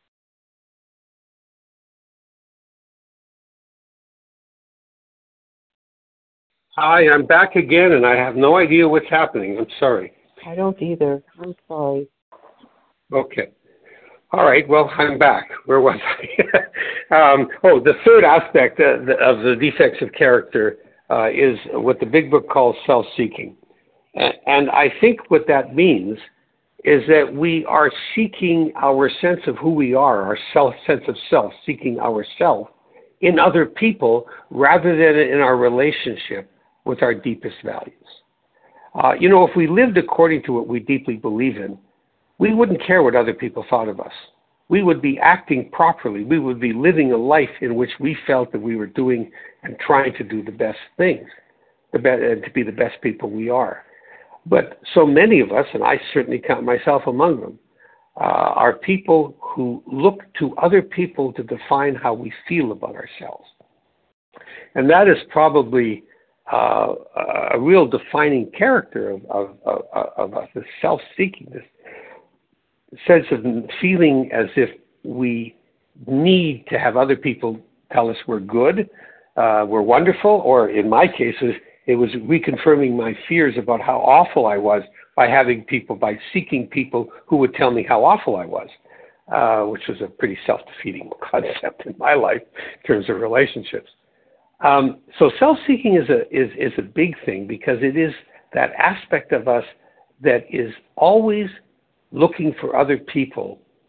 Hi, I'm back again, and I have no idea what's happening. I'm sorry. I don't either. I'm sorry. Okay. All right. Well, I'm back. Where was I? um, oh, the third aspect of the, of the defects of character uh, is what the Big Book calls self-seeking. And I think what that means is that we are seeking our sense of who we are, our self sense of self, seeking ourself in other people rather than in our relationship with our deepest values. Uh, you know, if we lived according to what we deeply believe in, we wouldn't care what other people thought of us. We would be acting properly. We would be living a life in which we felt that we were doing and trying to do the best things, the be- and to be the best people we are. But so many of us, and I certainly count myself among them, uh, are people who look to other people to define how we feel about ourselves. And that is probably uh, a real defining character of, of, of, of us, this self-seeking, this sense of feeling as if we need to have other people tell us we're good, uh, we're wonderful, or in my cases, it was reconfirming my fears about how awful I was by having people, by seeking people who would tell me how awful I was, uh, which was a pretty self-defeating concept in my life in terms of relationships. Um, so self-seeking is a is is a big thing because it is that aspect of us that is always looking for other people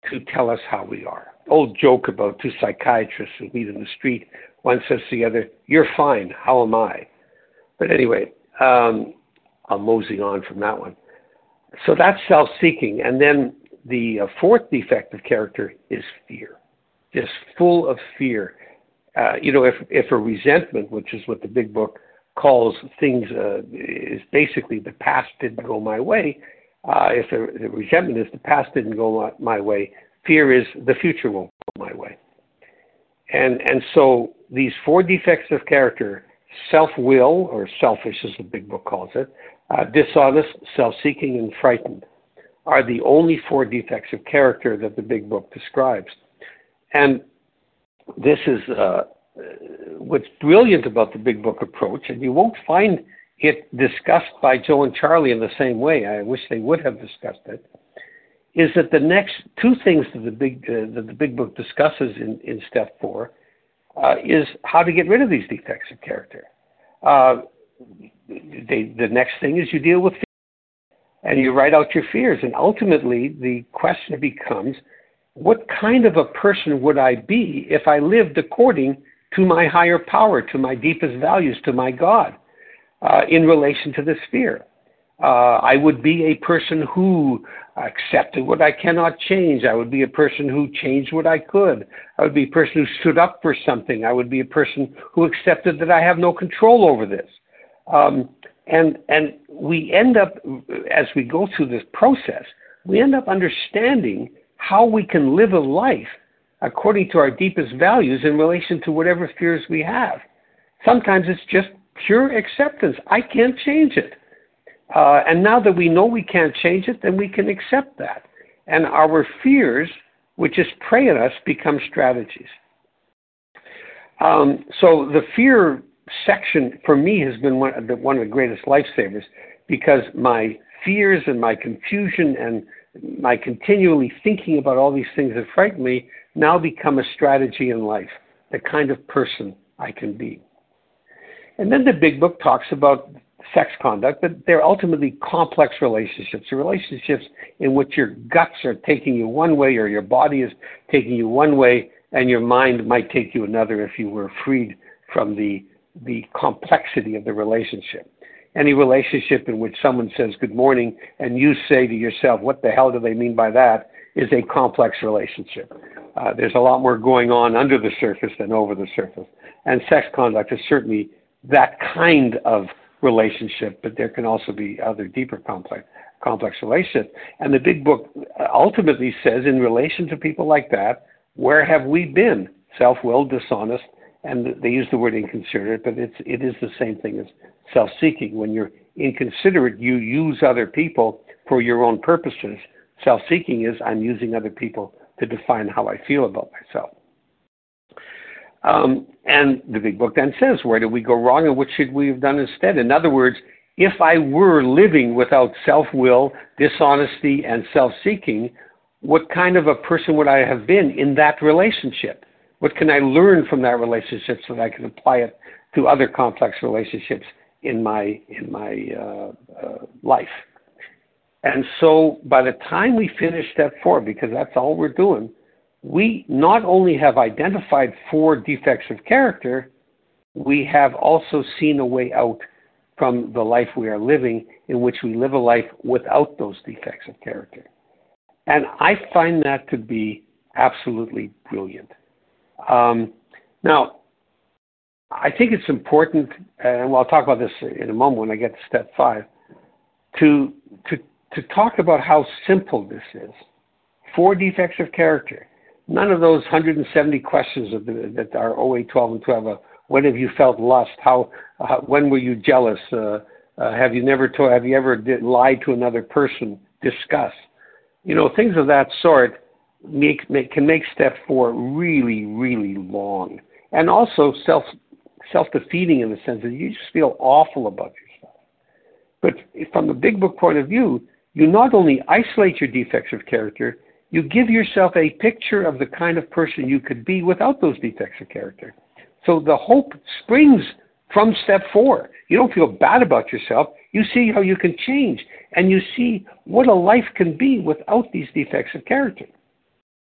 to tell us how we are. Old joke about two psychiatrists who meet in the street. One says to the other, "You're fine, how am I?" But anyway, um, I'll mosey on from that one. So that's self-seeking. And then the uh, fourth defect of character is fear, just full of fear. Uh, you know, if, if a resentment, which is what the big book calls things, uh, is basically the past didn't go my way. Uh, if the, the resentment is the past didn't go my, my way, fear is the future won't go my way. And, and so these four defects of character, self-will, or selfish as the big book calls it, uh, dishonest, self-seeking, and frightened, are the only four defects of character that the big book describes. And this is uh, what's brilliant about the big book approach, and you won't find it discussed by Joe and Charlie in the same way. I wish they would have discussed it. Is that the next two things that the big uh, that the big book discusses in, in step four uh, is how to get rid of these defects of character. Uh, they, the next thing is you deal with fear, and you write out your fears, and ultimately the question becomes, what kind of a person would I be if I lived according to my higher power, to my deepest values, to my God, uh, in relation to this fear? Uh, I would be a person who accepted what I cannot change. I would be a person who changed what I could. I would be a person who stood up for something. I would be a person who accepted that I have no control over this. Um, and and we end up, as we go through this process, we end up understanding how we can live a life according to our deepest values in relation to whatever fears we have. Sometimes it's just pure acceptance. I can't change it. Uh, and now that we know we can't change it, then we can accept that. And our fears, which is prey on us, become strategies. Um, so the fear section for me has been one of, the, one of the greatest lifesavers, because my fears and my confusion and my continually thinking about all these things that frighten me now become a strategy in life, the kind of person I can be. And then the big book talks about sex conduct, but they're ultimately complex relationships, relationships in which your guts are taking you one way, or your body is taking you one way, and your mind might take you another if you were freed from the, the complexity of the relationship. Any relationship in which someone says good morning and you say to yourself, what the hell do they mean by that, is a complex relationship. Uh, there's a lot more going on under the surface than over the surface. And sex conduct is certainly that kind of relationship, but there can also be other deeper complex complex relationships. And the big book ultimately says, in relation to people like that, where have we been? Self-willed, dishonest, and they use the word inconsiderate, but it's it is the same thing as self-seeking. When you're inconsiderate, you use other people for your own purposes. Self-seeking is I'm using other people to define how I feel about myself. Um, and the big book then says, where did we go wrong and what should we have done instead? In other words, if I were living without self-will, dishonesty, and self-seeking, what kind of a person would I have been in that relationship? What can I learn from that relationship so that I can apply it to other complex relationships in my in my uh, uh, life? And so by the time we finish step four, because that's all we're doing, we not only have identified four defects of character, we have also seen a way out from the life we are living, in which we live a life without those defects of character. And I find that to be absolutely brilliant. Um, now, I think it's important, and I'll talk about this in a moment when I get to step five, to, to, to talk about how simple this is. Four defects of character. None of those one hundred seventy questions of the, that are O A twelve and twelve. Uh, when have you felt lust? How? Uh, when were you jealous? Uh, uh, have you never told? Have you ever did, lied to another person? Discuss. You know, things of that sort make, make can make step four really, really long, and also self self defeating in the sense that you just feel awful about yourself. But from the big book point of view, you not only isolate your defects of character, you give yourself a picture of the kind of person you could be without those defects of character. So the hope springs from step four. You don't feel bad about yourself. You see how you can change, and you see what a life can be without these defects of character.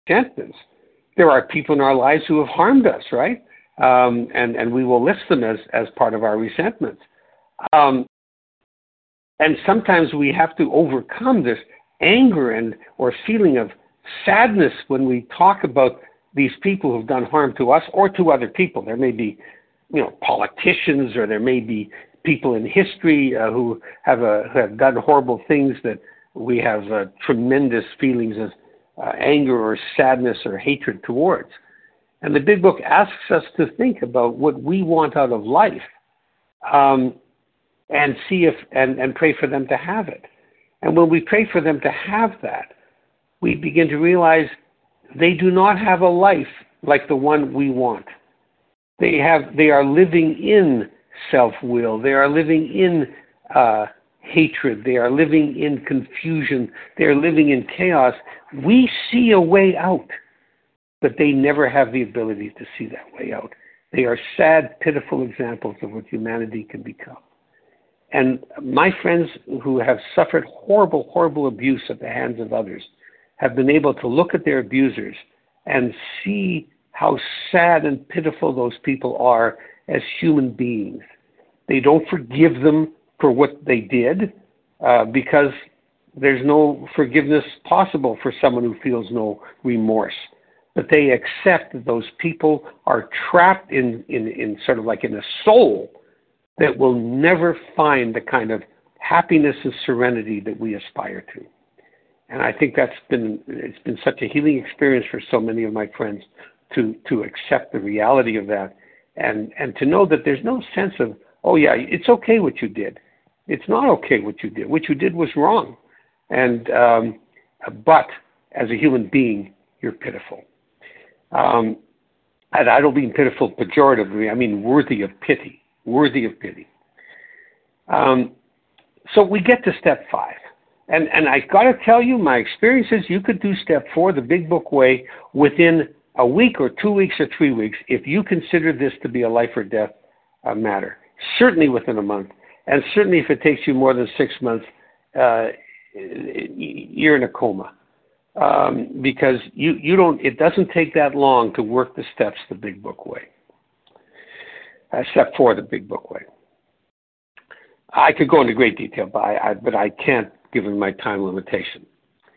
resentments. There are people in our lives who have harmed us, right? Um, and, and we will list them as, as part of our resentments. Um, and sometimes we have to overcome this anger and or feeling of sadness when we talk about these people who've done harm to us or to other people. There may be, you know, politicians, or there may be people in history uh, who have, uh, who have done horrible things that we have uh, tremendous feelings of uh, anger or sadness or hatred towards. And the Big Book asks us to think about what we want out of life, um, and see if and, and pray for them to have it. And when we pray for them to have that, we begin to realize they do not have a life like the one we want. They have they are living in self-will. They are living in uh, hatred. They are living in confusion. They are living in chaos. We see a way out, but they never have the ability to see that way out. They are sad, pitiful examples of what humanity can become. And my friends who have suffered horrible, horrible abuse at the hands of others have been able to look at their abusers and see how sad and pitiful those people are as human beings. They don't forgive them for what they did uh, because there's no forgiveness possible for someone who feels no remorse. But they accept that those people are trapped in, in, in sort of like in a soul that will never find the kind of happiness and serenity that we aspire to. And I think that's been, it's been such a healing experience for so many of my friends to, to accept the reality of that and, and to know that there's no sense of, oh yeah, it's okay what you did. It's not okay what you did. What you did was wrong. And, um, but as a human being, you're pitiful. Um, and I don't mean pitiful pejoratively, I mean worthy of pity. Worthy of pity. Um, so we get to step five. And, and I got to tell you, my experience is you could do step four, the Big Book way, within a week or two weeks or three weeks if you consider this to be a life or death uh, matter. Certainly within a month. And certainly if it takes you more than six months, uh, you're in a coma. Um, because you, you don't, it doesn't take that long to work the steps the Big Book way. Uh, step four, the Big Book way. I could go into great detail, but I, I, but I can't given my time limitation.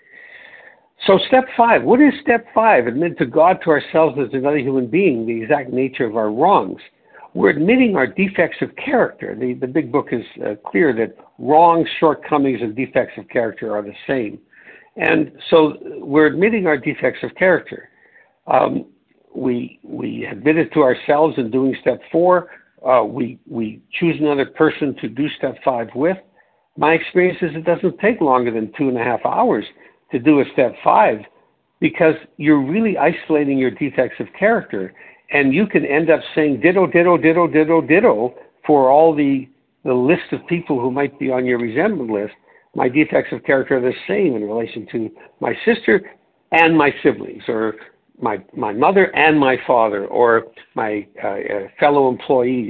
So step five, what is step five? Admit to God, to ourselves as another human being, the exact nature of our wrongs. We're admitting our defects of character. The, the Big Book is uh, clear that wrongs, shortcomings, and defects of character are the same. And so we're admitting our defects of character. Um, We we admit it to ourselves in doing step four. Uh, we we choose another person to do step five with. My experience is it doesn't take longer than two and a half hours to do a step five because you're really isolating your defects of character, and you can end up saying ditto, ditto, ditto, ditto, ditto for all the the list of people who might be on your resentment list. My defects of character are the same in relation to my sister and my siblings, or my my mother and my father, or my uh, uh, fellow employees.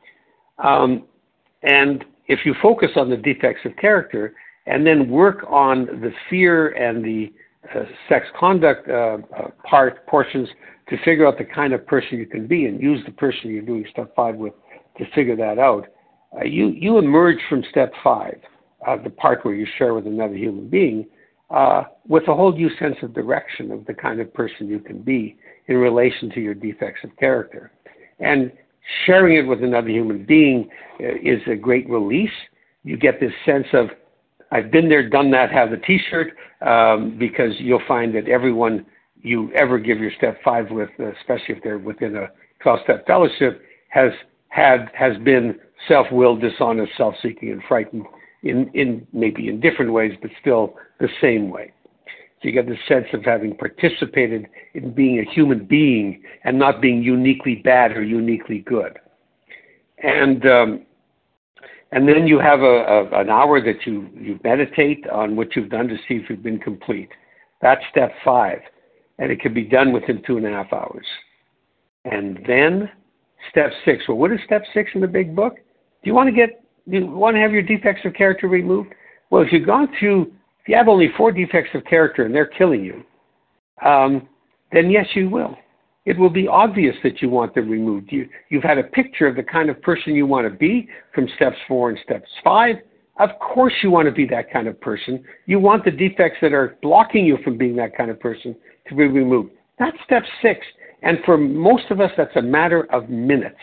Um, and if you focus on the defects of character and then work on the fear and the uh, sex conduct uh, uh, part portions to figure out the kind of person you can be and use the person you're doing step five with to figure that out, uh, you, you emerge from step five, uh, the part where you share with another human being, Uh, with a whole new sense of direction of the kind of person you can be in relation to your defects of character. And sharing it with another human being uh, is a great release. You get this sense of, I've been there, done that, have the t-shirt, um, because you'll find that everyone you ever give your step five with, especially if they're within a twelve-step fellowship, has had has been self-willed, dishonest, self-seeking, and frightened in, in maybe in different ways, but still the same way. So you get the sense of having participated in being a human being and not being uniquely bad or uniquely good. And um, and then you have a, a, an hour that you, you meditate on what you've done to see if you've been complete. That's step five. And it can be done within two and a half hours. And then step six. Well, what is step six in the Big Book? Do you want to get, do you want to have your defects of character removed? Well, if you've gone through, if you have only four defects of character and they're killing you, um, then yes, you will. It will be obvious that you want them removed. You, you've had a picture of the kind of person you want to be from steps four and steps five. Of course you want to be that kind of person. You want the defects that are blocking you from being that kind of person to be removed. That's step six. And for most of us, that's a matter of minutes.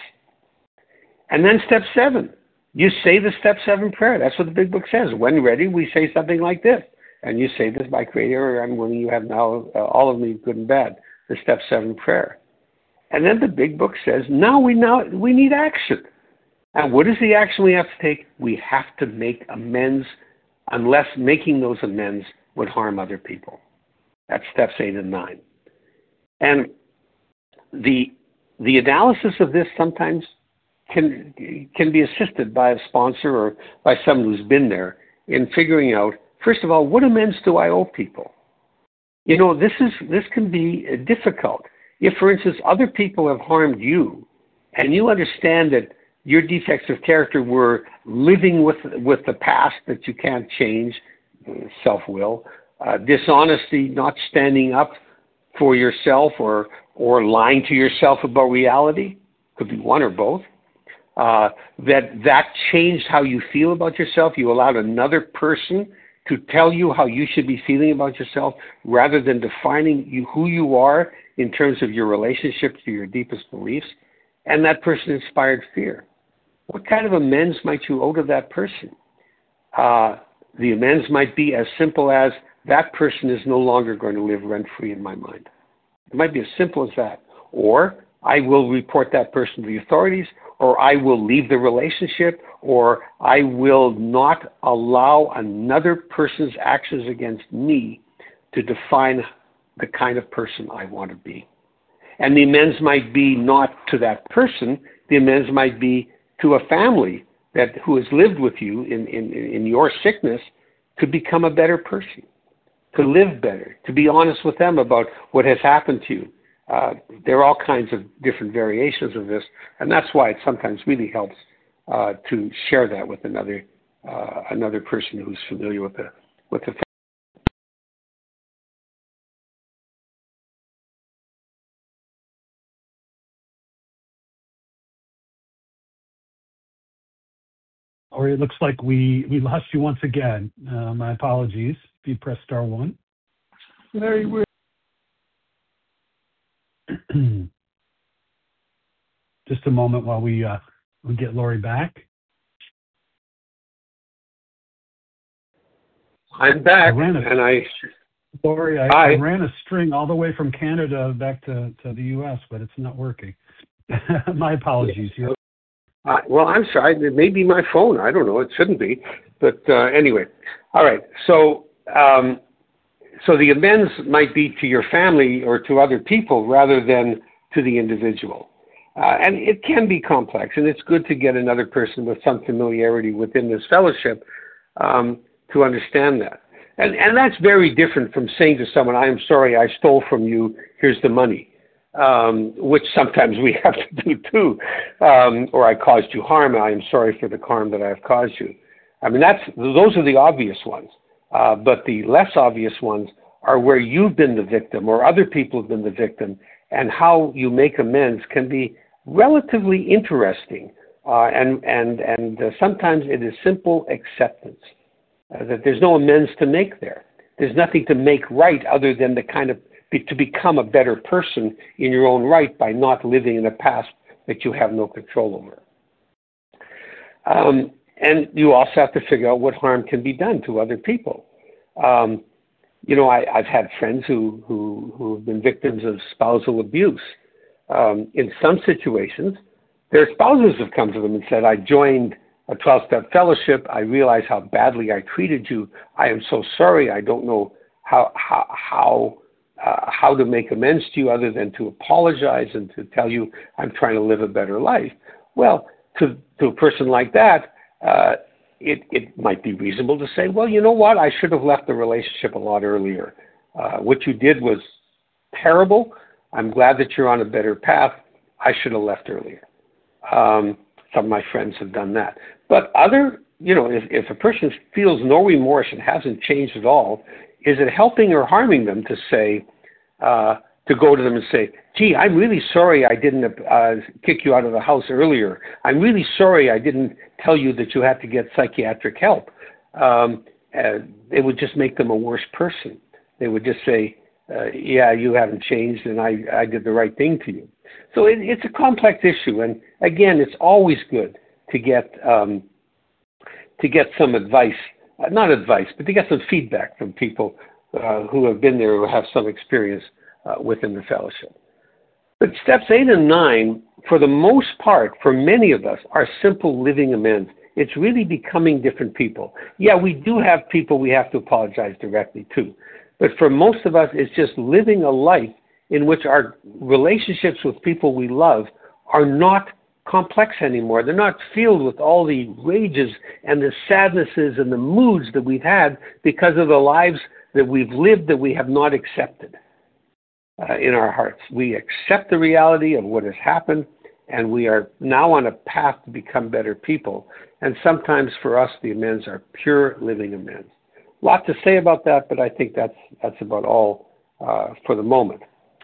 And then step seven, you say the step seven prayer. That's what the big book says. When ready, we say something like this. And you say this, my Creator, I'm willing you have now uh, all of me, good and bad, the step seven prayer. And then the big book says, now we now we need action. And what is the action we have to take? We have to make amends unless making those amends would harm other people. That's steps eight and nine. And the the analysis of this sometimes can can be assisted by a sponsor or by someone who's been there in figuring out, first of all, what amends do I owe people? You know, this is this can be difficult. If, for instance, other people have harmed you, and you understand that your defects of character were living with with the past that you can't change, self-will, uh, dishonesty, not standing up for yourself, or or lying to yourself about reality, could be one or both. Uh, that that changed how you feel about yourself. You allowed another person to tell you how you should be feeling about yourself rather than defining you, who you are in terms of your relationship to your deepest beliefs. And that person inspired fear. What kind of amends might you owe to that person? Uh, the amends might be as simple as, that person is no longer going to live rent-free in my mind. It might be as simple as that. Or I will report that person to the authorities, or I will leave the relationship, or I will not allow another person's actions against me to define the kind of person I want to be. And the amends might be not to that person, the amends might be to a family that who has lived with you in, in, in your sickness to become a better person, to live better, to be honest with them about what has happened to you. Uh, there are all kinds of different variations of this, and that's why it sometimes really helps uh, to share that with another uh, another person who's familiar with the with the. Or it looks like we, we lost you once again. Uh, my apologies. If you press star one. Very weird. Just a moment while we uh, we get Lori back. I'm back, I a, and I. Lori, I, I ran a string all the way from Canada back to, to the U S, but it's not working. My apologies. Yeah. Uh, well, I'm sorry. It may be my phone. I don't know. It shouldn't be. But uh, anyway, all right. So, um, so the amends might be to your family or to other people rather than to the individual. Uh, and it can be complex, and it's good to get another person with some familiarity within this fellowship um, to understand that. And, and that's very different from saying to someone, I am sorry, I stole from you, here's the money, um, which sometimes we have to do too. Um, or I caused you harm, I am sorry for the harm that I have caused you. I mean, that's those are the obvious ones. Uh, but the less obvious ones are where you've been the victim or other people have been the victim, and how you make amends can be relatively interesting. Uh, and and, and uh, sometimes it is simple acceptance, uh, that there's no amends to make there. There's nothing to make right other than the kind of be, to become a better person in your own right by not living in a past that you have no control over. Um, and you also have to figure out what harm can be done to other people. Um, you know, I, I've had friends who, who, who have been victims of spousal abuse. Um, in some situations, their spouses have come to them and said, I joined a twelve-step fellowship. I realize how badly I treated you. I am so sorry. I don't know how how how, uh, how to make amends to you other than to apologize and to tell you I'm trying to live a better life. Well, to, to a person like that, uh, it, it might be reasonable to say, well, you know what? I should have left the relationship a lot earlier. Uh, what you did was terrible. I'm glad that you're on a better path. I should have left earlier. Um, some of my friends have done that. But other, you know, if, if a person feels no remorse and hasn't changed at all, is it helping or harming them to say, uh, to go to them and say, gee, I'm really sorry I didn't uh, kick you out of the house earlier. I'm really sorry I didn't tell you that you had to get psychiatric help. Um, uh, it would just make them a worse person. They would just say, uh, yeah, you haven't changed and I, I did the right thing to you. So it, it's a complex issue. And again, it's always good to get, um, to get some advice, uh, not advice, but to get some feedback from people uh, who have been there, who have some experience uh, within the fellowship. But steps eight and nine, for the most part, for many of us, are simple living amends. It's really becoming different people. Yeah, we do have people we have to apologize directly to. But for most of us, it's just living a life in which our relationships with people we love are not complex anymore. They're not filled with all the rages and the sadnesses and the moods that we've had because of the lives that we've lived that we have not accepted uh, in our hearts. We accept the reality of what has happened, and we are now on a path to become better people. And sometimes for us, the amends are pure living amends. A lot to say about that, but I think that's that's about all uh, for the moment.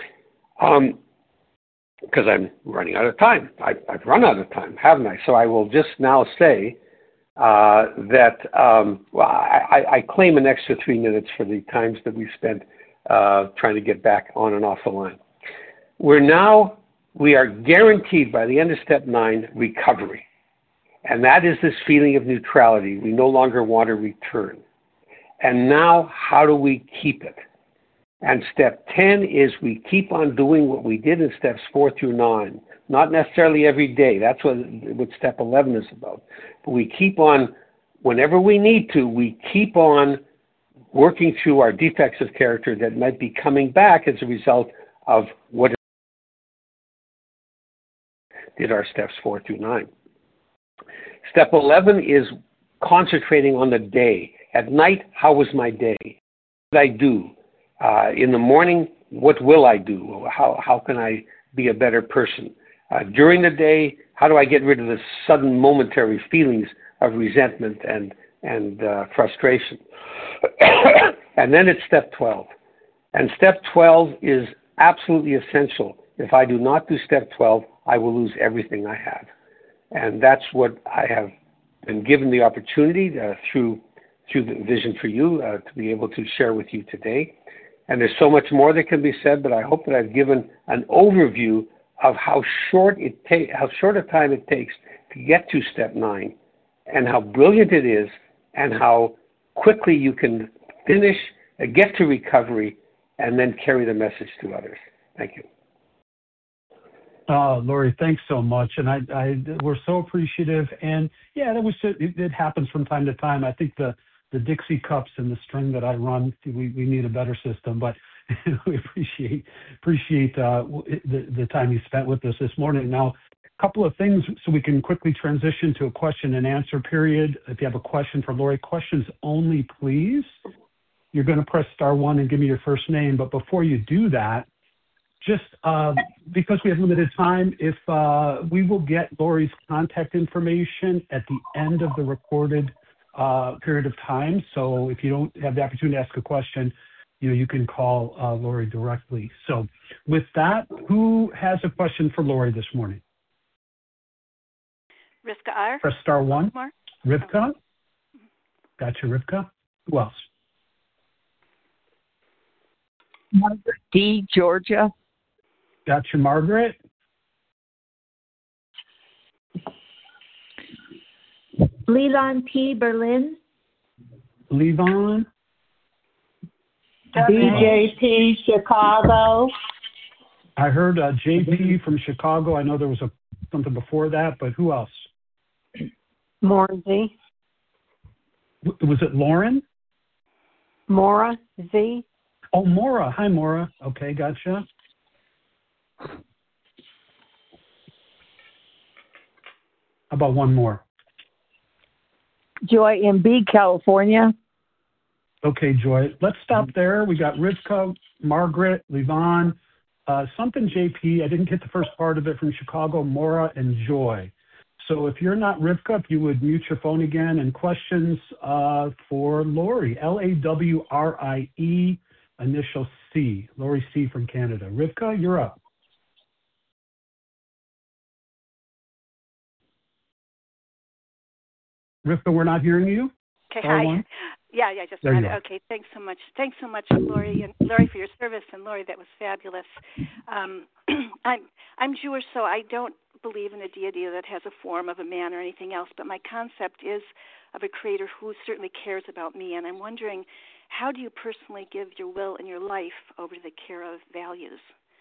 Um, because I'm running out of time. I, I've run out of time, haven't I? So I will just now say uh, that um, well, I, I claim an extra three minutes for the times that we spent uh, trying to get back on and off the line. We're now, we are guaranteed by the end of step nine, recovery. And that is this feeling of neutrality. We no longer want to return. And now, how do we keep it? And step ten is we keep on doing what we did in steps four through nine. Not necessarily every day. That's what, what step eleven is about. But we keep on, whenever we need to, we keep on working through our defects of character that might be coming back as a result of what did our steps four through nine. Step eleven is concentrating on the day. At night, how was my day? What did I do? Uh, in the morning, what will I do? How, how can I be a better person? Uh, during the day, how do I get rid of the sudden momentary feelings of resentment and, and uh, frustration? And then it's step twelve. And step twelve is absolutely essential. If I do not do step twelve, I will lose everything I have. And that's what I have been given the opportunity uh, through through the Vision for You uh, to be able to share with you today. And there's so much more that can be said, but I hope that I've given an overview of how short it ta- how short a time it takes to get to step nine, and how brilliant it is, and how quickly you can finish, uh, get to recovery, and then carry the message to others. Thank you. Uh, Lori, thanks so much. And I, I, we're so appreciative. And yeah, that was, it, it happens from time to time. I think the, the Dixie cups and the string that I run, we, we need a better system, but we appreciate, appreciate uh, the, the time you spent with us this morning. Now, a couple of things so we can quickly transition to a question and answer period. If you have a question for Lori, questions only, please. You're going to press star one and give me your first name. But before you do that, just uh, because we have limited time, if uh, we will get Lori's contact information at the end of the recorded uh, period of time. So if you don't have the opportunity to ask a question, you know, you can call uh, Lori directly. So with that, who has a question for Lori this morning? Rivka R. Press star one. More? Rivka? Gotcha, Rivka. Who else? Margaret D. Georgia. Gotcha, Margaret. Leland P. Berlin. Levon. B J P. Chicago. I heard uh, J P from Chicago. I know there was a something before that, but who else? Morzy. W- Was it Lauren? Mora Z. Oh, Mora. Hi, Mora. Okay, gotcha. How about one more? Joy M B, California. Okay, Joy. Let's stop there. We got Rivka, Margaret, Levon, uh, something J P. I didn't get the first part of it from Chicago, Mora, and Joy. So if you're not Rivka, if you would mute your phone again. And questions uh, for Lori, L A W R I E, initial C. Lori C. from Canada. Rivka, you're up. Rivka, we're not hearing you. Okay, Star hi. one. Yeah, yeah, just There got you it. are. Okay, thanks so much. Thanks so much, Lori, and Lori for your service, and Lori, that was fabulous. Um, I'm I'm Jewish, so I don't believe in a deity that has a form of a man or anything else, but my concept is of a creator who certainly cares about me, and I'm wondering, how do you personally give your will and your life over to the care of values?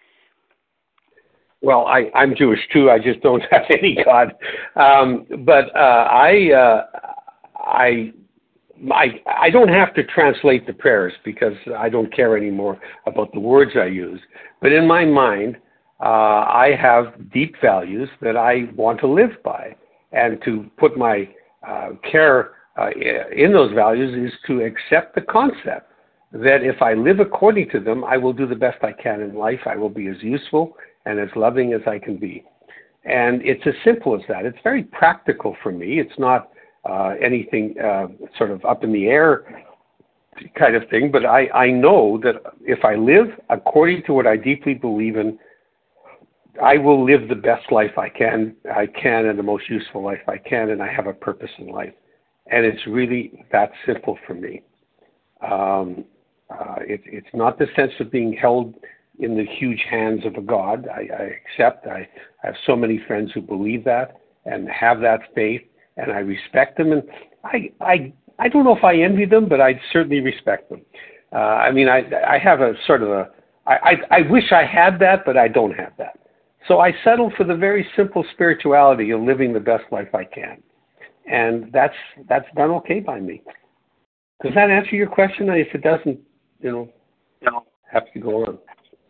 Well, I, I'm Jewish too. I just don't have any God. Um, but uh, I, uh, I, I, I don't have to translate the prayers because I don't care anymore about the words I use. But in my mind, uh, I have deep values that I want to live by, and to put my uh, care uh, in those values is to accept the concept that if I live according to them, I will do the best I can in life. I will be as useful and as loving as I can be. And it's as simple as that. It's very practical for me. It's not uh, anything uh, sort of up in the air kind of thing, but I, I know that if I live according to what I deeply believe in, I will live the best life I can, I can, and the most useful life I can, and I have a purpose in life. And it's really that simple for me. Um, uh, it, it's not the sense of being held in the huge hands of a God. I, I accept. I, I have so many friends who believe that and have that faith, and I respect them. And I, I, I don't know if I envy them, but I certainly respect them. Uh, I mean, I, I have a sort of a. I, I, I wish I had that, but I don't have that. So I settle for the very simple spirituality of living the best life I can, and that's that's done okay by me. Does that answer your question? If it doesn't, you know, no. Have to go on.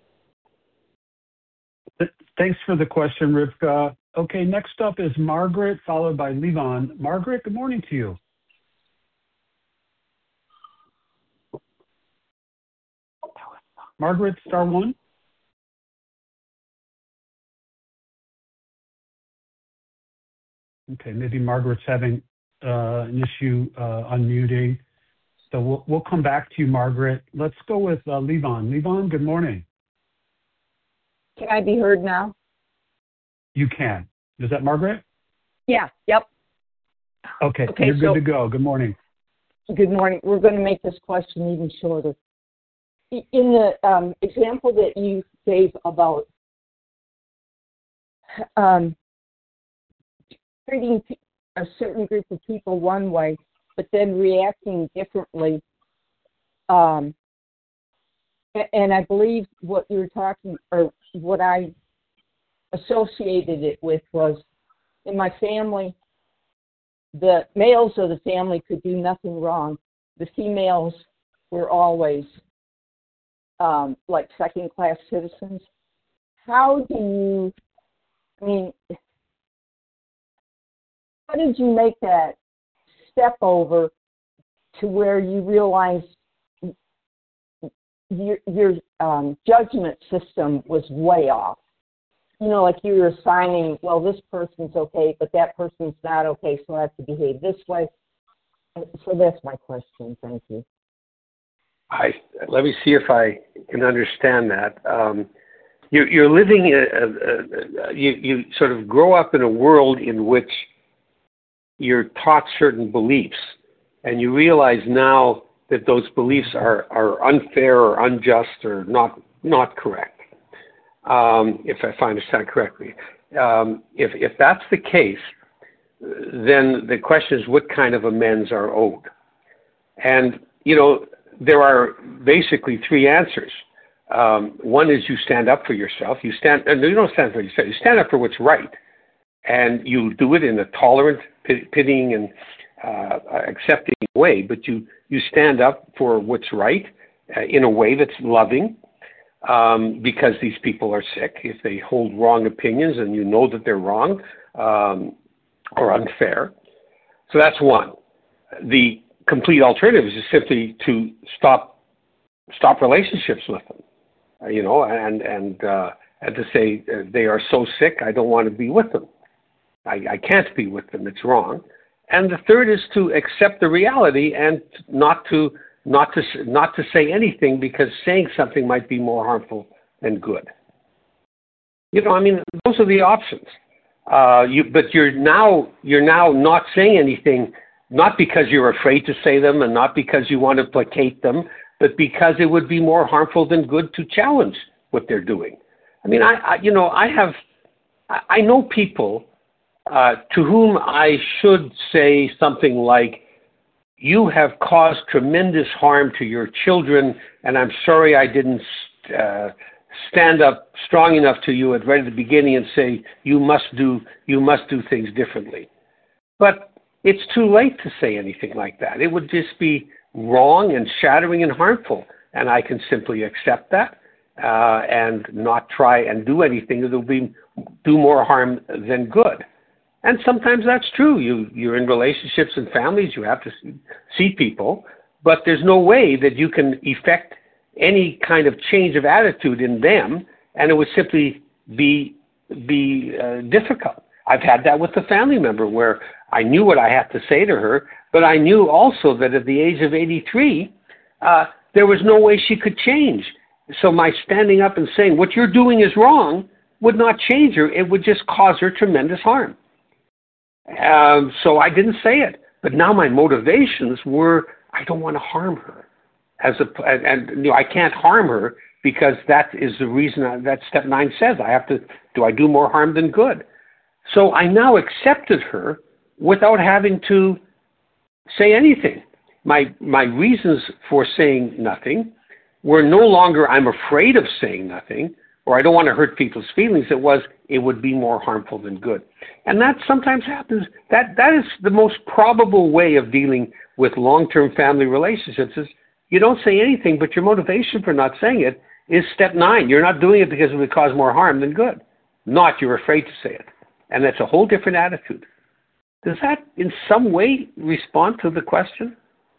Thanks for the question, Rivka. Okay, next up is Margaret, followed by Levon. Margaret, good morning to you. Margaret, star one. Okay, maybe Margaret's having uh, an issue uh, unmuting. So we'll, we'll come back to you, Margaret. Let's go with uh, Levon. Levon, good morning. Can I be heard now? You can. Is that Margaret? Yeah, yep. Okay, okay you're good so, to go. Good morning. Good morning. We're going to make this question even shorter. In the um, example that you gave about um, treating a certain group of people one way, but then reacting differently, um, and I believe what you were talking, or what I associated it with, was in my family, the males of the family could do nothing wrong. The females were always um, like second-class citizens. How do you, I mean, how did you make that step over to where you realize your, your um, judgment system was way off? You know, like you were assigning, well, this person's okay, but that person's not okay, so I have to behave this way. So that's my question. Thank you. I, let me see if I can understand that. Um, you, you're living, a, a, a, you, you sort of grow up in a world in which you're taught certain beliefs, and you realize now that those beliefs are, are unfair or unjust or not not correct. Um, if, if I understand correctly, um, if if that's the case, then the question is, what kind of amends are owed? And you know, there are basically three answers. Um, one is you stand up for yourself. You stand, and you don't stand for yourself. You stand up for what's right, and you do it in a tolerant, pitying, and uh, accepting way. But you you stand up for what's right uh, in a way that's loving, um, because these people are sick. If they hold wrong opinions, and you know that they're wrong um, or unfair, so that's one. The complete alternative is simply to stop stop relationships with them, uh, you know, and and uh, and to say uh, they are so sick, I don't want to be with them. I, I can't be with them. It's wrong. And the third is to accept the reality and not to not to not to say anything because saying something might be more harmful than good. You know, I mean, those are the options. Uh, you, but you're now you're now not saying anything, not because you're afraid to say them, and not because you want to placate them, but because it would be more harmful than good to challenge what they're doing. I mean, I, I you know, I have, I, I know people uh, to whom I should say something like, "You have caused tremendous harm to your children, and I'm sorry I didn't uh, stand up strong enough to you at right at the beginning and say you must do you must do things differently." But it's too late to say anything like that. It would just be wrong and shattering and harmful, and I can simply accept that uh, and not try and do anything that will be do more harm than good. And sometimes that's true. You, you're in relationships and families, you have to see people, but there's no way that you can effect any kind of change of attitude in them, and it would simply be, be uh, difficult. I've had that with a family member where I knew what I had to say to her, but I knew also that at the age of eighty-three, uh, there was no way she could change. So my standing up and saying, what you're doing is wrong, would not change her. It would just cause her tremendous harm. Um, so I didn't say it, but now my motivations were, I don't want to harm her, as a, and, and you know, I can't harm her because that is the reason I, that step nine says I have to. Do I do more harm than good? So I now accepted her without having to say anything. My my reasons for saying nothing were no longer I'm afraid of saying nothing, or I don't want to hurt people's feelings. It was, it would be more harmful than good. And that sometimes happens. That that is the most probable way of dealing with long-term family relationships is you don't say anything, but your motivation for not saying it is step nine. You're not doing it because it would cause more harm than good. Not you're afraid to say it. And that's a whole different attitude. Does that in some way respond to the question?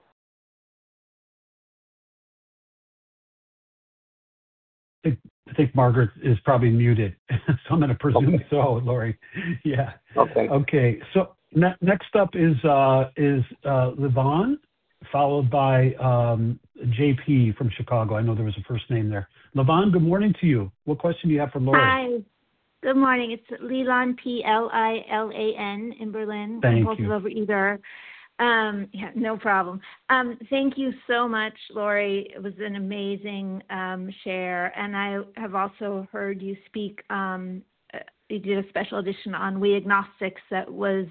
I think Margaret is probably muted, so I'm going to presume okay. so, Lori. Yeah. Okay. Okay. So ne- next up is uh, is uh, Levon, followed by um, J P from Chicago. I know there was a first name there. Levon, good morning to you. What question do you have for Lori? Hi. Good morning. It's Lilan, P L I L A N in Berlin. Thank Compulsive you. Overeater. Um, yeah, no problem. Um, thank you so much, Lori. It was an amazing um, share. And I have also heard you speak. Um, you did a special edition on We Agnostics that was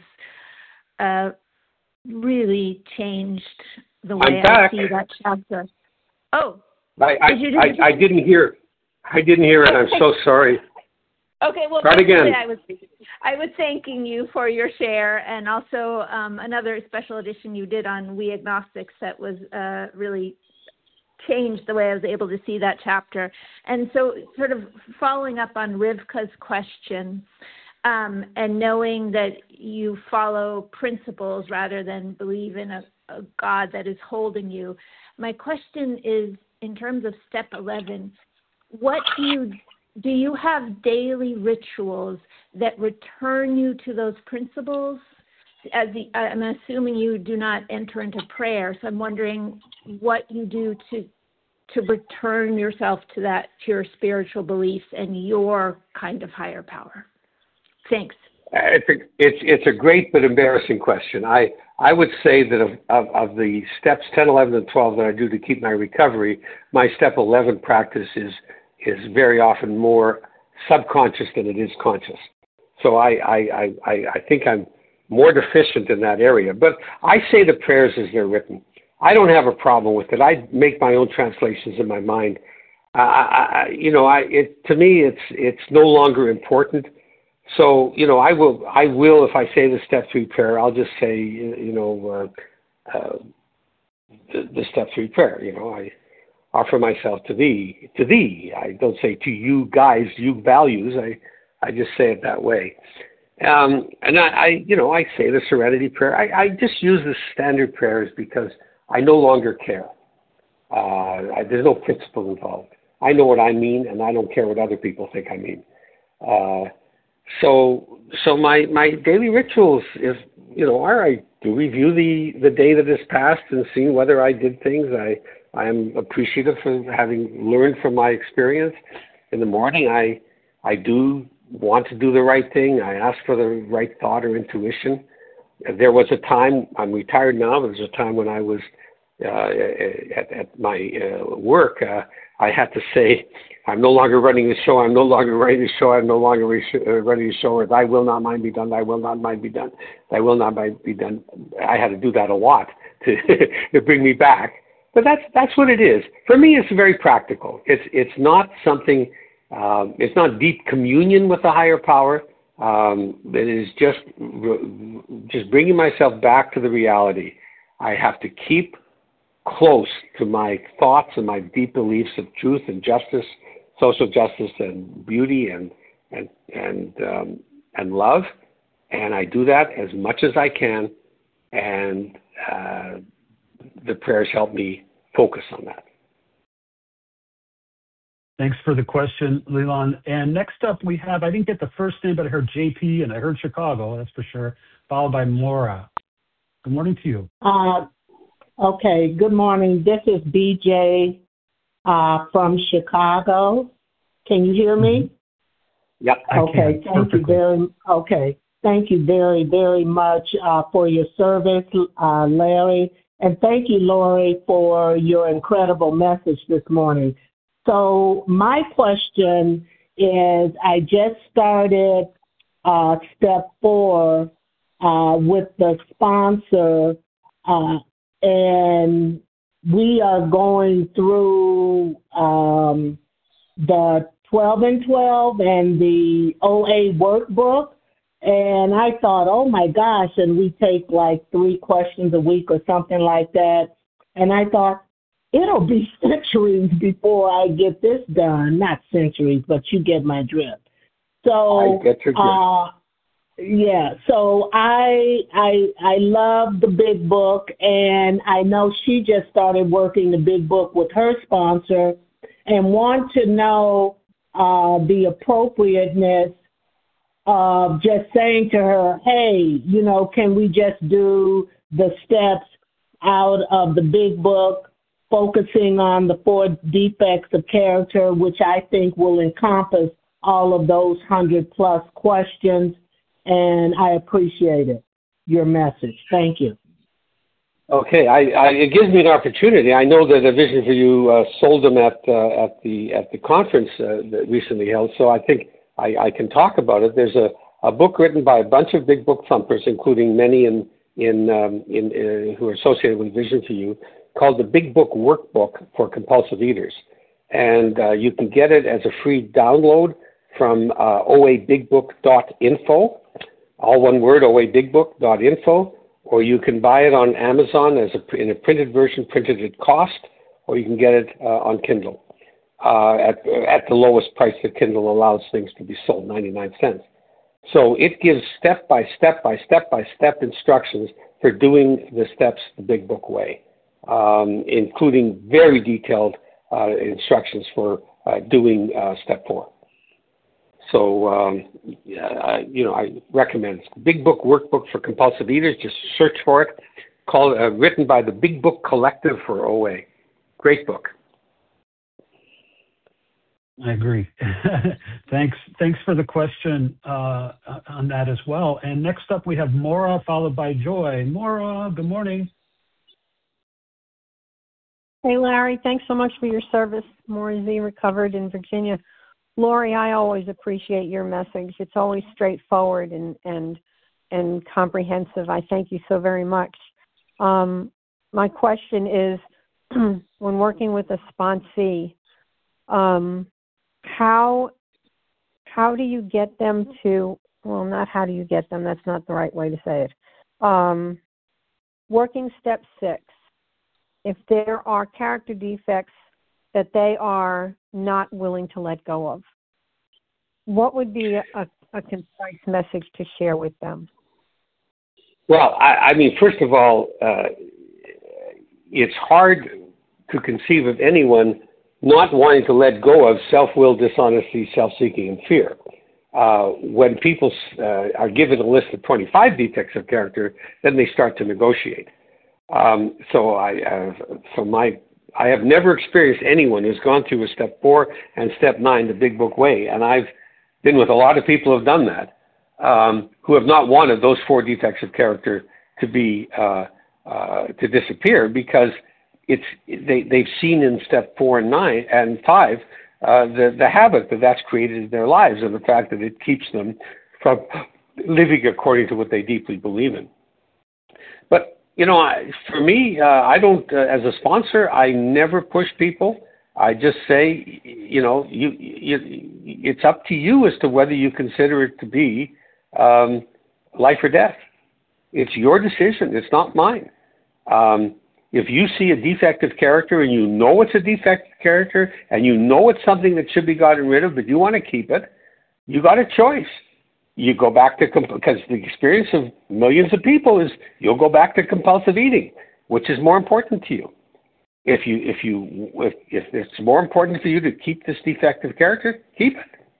uh, really changed the way I see that chapter. Oh, I I, did I, I didn't hear. I didn't hear it. I'm so sorry. Okay, well, Start again. I was I was thanking you for your share, and also um, another special edition you did on We Agnostics that was uh, really changed the way I was able to see that chapter. And so, sort of following up on Rivka's question, um, and knowing that you follow principles rather than believe in a, a God that is holding you. My question is, in terms of step eleven, what do you Do you have daily rituals that return you to those principles? As the, I'm assuming you do not enter into prayer, so I'm wondering what you do to to return yourself to that, to your spiritual beliefs and your kind of higher power. Thanks. Uh, It's a, it's it's a great but embarrassing question. I I would say that of, of, of the steps ten, eleven, and twelve that I do to keep my recovery, my step eleven practice is is very often more subconscious than it is conscious. So I, I, I, I think I'm more deficient in that area. But I say the prayers as they're written. I don't have a problem with it. I make my own translations in my mind. Uh, I, you know, I, it, to me, it's it's no longer important. So, you know, I will, I will, if I say the step three prayer, I'll just say, you know, uh, uh, the, the step three prayer, you know, I, offer myself to thee, to thee. I don't say to you guys, you values. I, I just say it that way. Um, and I, I, you know, I say the Serenity Prayer. I, I just use the standard prayers because I no longer care. Uh, I, there's no principle involved. I know what I mean, and I don't care what other people think I mean. Uh, so, so my, my daily rituals is you know, all right, to review the, the day that has passed and see whether I did things. I, I am appreciative for having learned from my experience. In the morning, I, I do want to do the right thing. I ask for the right thought or intuition. There was a time, I'm retired now, but there was a time when I was uh, at, at my uh, work, uh, I had to say, I'm no longer running the show, I'm no longer running the show, I'm no longer re- uh, running the show, or thy will not mine be done, thy will not mine be done, thy will not mine be done. I had to do that a lot to, to bring me back. But that's that's what it is. For me, it's very practical. It's it's not something, um, it's not deep communion with the higher power. Um, it is just just bringing myself back to the reality. I have to keep close to my thoughts and my deep beliefs of truth and justice, social justice and beauty and and and um, and love, and I do that as much as I can, and uh, the prayers help me focus on that. Thanks for the question, Leland. And next up we have, I didn't get the first name, but I heard J P and I heard Chicago, that's for sure, followed by Maura. Good morning to you. Uh, okay, good morning. This is B J uh, from Chicago. Can you hear me? Yep. I okay, can, thank perfectly. you very okay. Thank you very, very much uh, for your service, uh, Larry. And thank you, Lori, for your incredible message this morning. So my question is, I just started uh, step four uh, with the sponsor, uh, and we are going through um, the twelve and twelve and the O A workbook. And I thought, oh my gosh, and we take like three questions a week or something like that. And I thought, it'll be centuries before I get this done. Not centuries, but you get my drift. So, I get your drift. Uh, yeah, so I I I love the big book, and I know she just started working the big book with her sponsor, and want to know uh, the appropriateness of just saying to her, hey, you know, can we just do the steps out of the big book, focusing on the four defects of character, which I think will encompass all of those hundred plus questions. And I appreciate it, your message. Thank you. Okay, I, I, it gives me an opportunity. I know that a Vision for You uh, sold them at uh, at the at the conference uh, that recently held, so I think I, I can talk about it. There's a, a book written by a bunch of big book thumpers, including many in in um, in uh, who are associated with Vision for You, called the Big Book Workbook for Compulsive Eaters, and uh, you can get it as a free download from uh, o a big book dot info, all one word, o a big book dot info, or you can buy it on Amazon as a, in a printed version, printed at cost, or you can get it uh, on Kindle uh, at, at the lowest price that Kindle allows things to be sold, ninety-nine cents. So it gives step by step by step by step instructions for doing the steps the Big Book way, um, including very detailed uh, instructions for uh, doing uh, step four. So, um, uh, you know, I recommend it. Big Book Workbook for Compulsive Eaters. Just search for it. Called, uh, written by the Big Book Collective for O A. Great book. I agree. thanks. Thanks for the question uh, on that as well. And next up, we have Maura, followed by Joy. Maura, good morning. Hey, Larry. Thanks so much for your service. Maura Z, recovered in Virginia. Lori, I always appreciate your message. It's always straightforward and and and comprehensive. I thank you so very much. Um, my question is, when working with a sponsee, um, how how do you get them to? Well, not how do you get them. That's not the right way to say it. Um, working step six. If there are character defects that they are not willing to let go of, what would be a, a concise message to share with them? Well, I, I mean, first of all, uh, it's hard to conceive of anyone not wanting to let go of self-will, dishonesty, self-seeking, and fear. Uh, when people uh, are given a list of twenty-five defects of character, then they start to negotiate. Um, so I, uh, so my, I have never experienced anyone who's gone through a step four and step nine the Big Book way, and I've been with a lot of people who have done that, um, who have not wanted those four defects of character to be uh, uh, to disappear because it's they they've seen in step four and nine and five uh, the the havoc that that's created in their lives and the fact that it keeps them from living according to what they deeply believe in. But you know, I, for me, uh, I don't. Uh, as a sponsor, I never push people. I just say, you know, you, you it's up to you as to whether you consider it to be um, life or death. It's your decision. It's not mine. Um, if you see a defective character and you know it's a defective character and you know it's something that should be gotten rid of, but you want to keep it, you got a choice. You go back to, because the experience of millions of people is you'll go back to compulsive eating, which is more important to you. If you, if you, if, if it's more important for you to keep this defective character, keep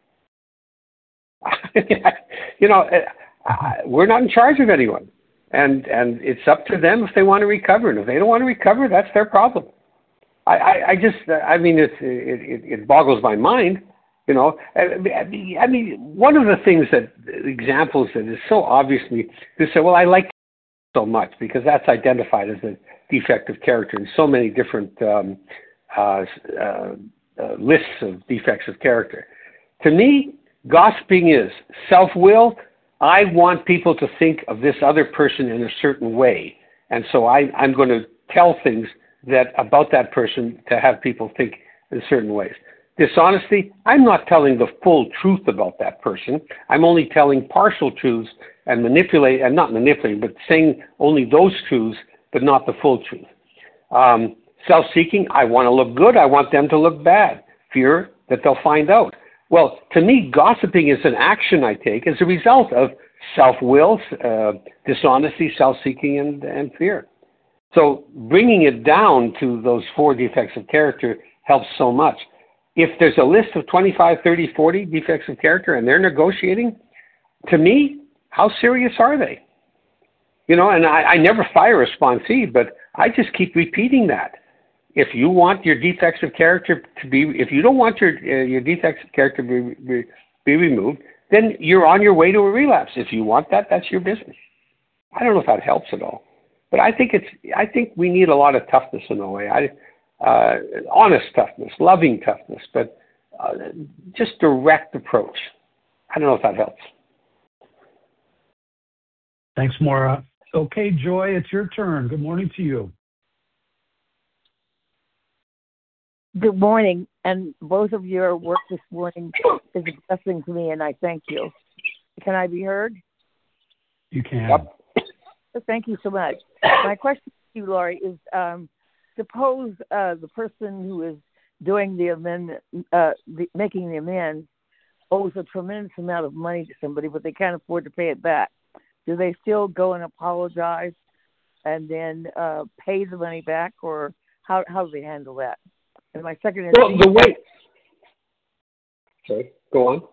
it. You know, we're not in charge of anyone. And and it's up to them if they want to recover. And if they don't want to recover, that's their problem. I, I, I just, I mean, it's, it, it, it boggles my mind, you know. I mean, one of the things that, examples that is so obvious to me, is say, well, I like so much because that's identified as a defective character in so many different um, uh, uh, uh, lists of defects of character. To me, gossiping is self-will. I want people to think of this other person in a certain way. And so I, I'm going to tell things that about that person to have people think in certain ways. Dishonesty, I'm not telling the full truth about that person. I'm only telling partial truths and manipulate, and not manipulating, but saying only those truths, but not the full truth. Um, self-seeking, I want to look good. I want them to look bad. Fear that they'll find out. Well, to me, gossiping is an action I take as a result of self-will, uh, dishonesty, self-seeking, and, and fear. So bringing it down to those four defects of character helps so much. If there's a list of twenty-five, thirty, forty defects of character and they're negotiating, to me, how serious are they? You know, and I, I never fire a sponsee, but I just keep repeating that. If you want your defects of character to be, if you don't want your uh, your defects of character to be, be, be removed, then you're on your way to a relapse. If you want that, that's your business. I don't know if that helps at all, but I think it's. I think we need a lot of toughness in a way. I, uh, honest toughness, loving toughness, but uh, just direct approach. I don't know if that helps. Thanks, Maura. Okay, Joy, it's your turn. Good morning to you. Good morning, and both of your work this morning is a blessing to me, and I thank you. Can I be heard? You can. Yep. Thank you so much. My question to you, Laurie, is um, suppose uh, the person who is doing the amendment, uh, the, making the amends, owes a tremendous amount of money to somebody, but they can't afford to pay it back. Do they still go and apologize and then uh, pay the money back, or how how do they handle that? And my second is... Well, the way... Sorry, go on.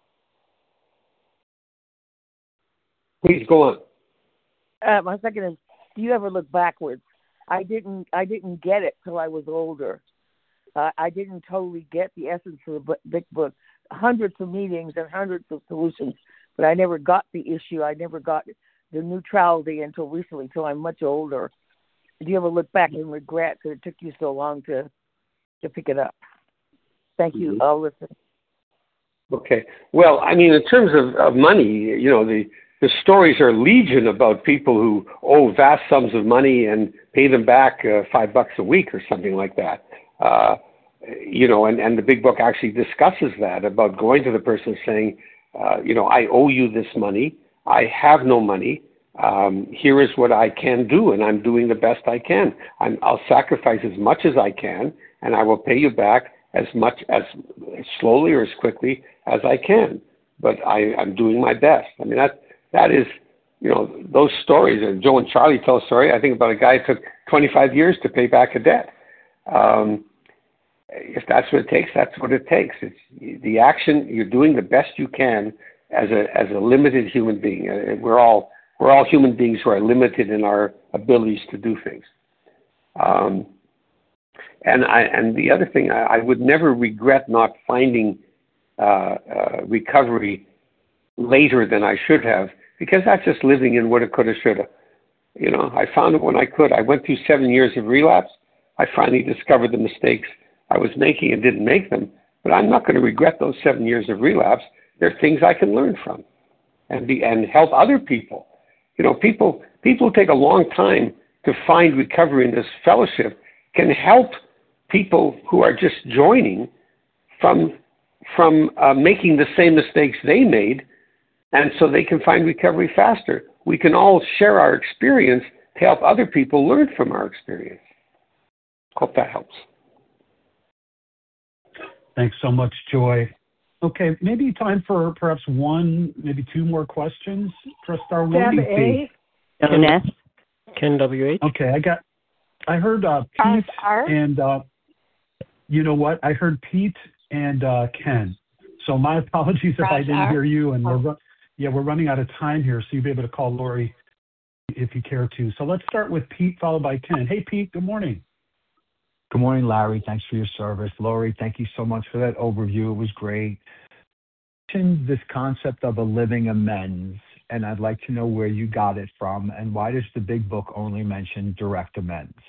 Please go on. Uh, my second is, do you ever look backwards? I didn't I didn't get it till I was older. Uh, I didn't totally get the essence of the Big Book. Hundreds of meetings and hundreds of solutions, but I never got the issue. I never got the neutrality until recently, until I'm much older. Do you ever look back and regret that it took you so long to to pick it up? Thank you. Mm-hmm. I'll listen. Okay. Well, I mean, in terms of, of money, you know, the, the stories are legion about people who owe vast sums of money and pay them back uh, five bucks a week or something like that. Uh, you know, and, and the Big Book actually discusses that, about going to the person saying, uh, you know, I owe you this money. I have no money. Um, here is what I can do, and I'm doing the best I can. I'm, I'll sacrifice as much as I can, and I will pay you back as much, as, as slowly or as quickly as I can. But I, I'm doing my best. I mean, that that is, you know, those stories. And Joe and Charlie tell a story, I think, about a guy who took twenty-five years to pay back a debt. Um, if that's what it takes, that's what it takes. It's the action. You're doing the best you can as a as a limited human being. Uh, We're all we're all human beings who are limited in our abilities to do things. Um, and I and the other thing, I, I would never regret not finding uh, uh, recovery later than I should have, because that's just living in woulda, coulda, shoulda. You know, I found it when I could. I went through seven years of relapse. I finally discovered the mistakes I was making and didn't make them. But I'm not going to regret those seven years of relapse. There are things I can learn from and be and help other people. You know, people people take a long time to find recovery in this fellowship can help people who are just joining from from uh, making the same mistakes they made, and so they can find recovery faster. We can all share our experience to help other people learn from our experience. Hope that helps. Thanks so much, Joy. Okay, maybe time for perhaps one, maybe two more questions. Press star one. Deb A. Ken, Ken S. Ken W H. Okay, I got, I heard uh, Pete and, uh, you know what? I heard Pete and uh, Ken. So my apologies if I didn't hear you. And we're, ru- yeah, we're running out of time here, so you'll be able to call Lori if you care to. So let's start with Pete, followed by Ken. Hey, Pete, good morning. Good morning, Larry. Thanks for your service. Lori, thank you so much for that overview. It was great. You mentioned this concept of a living amends, and I'd like to know where you got it from, and why does the big book only mention direct amends?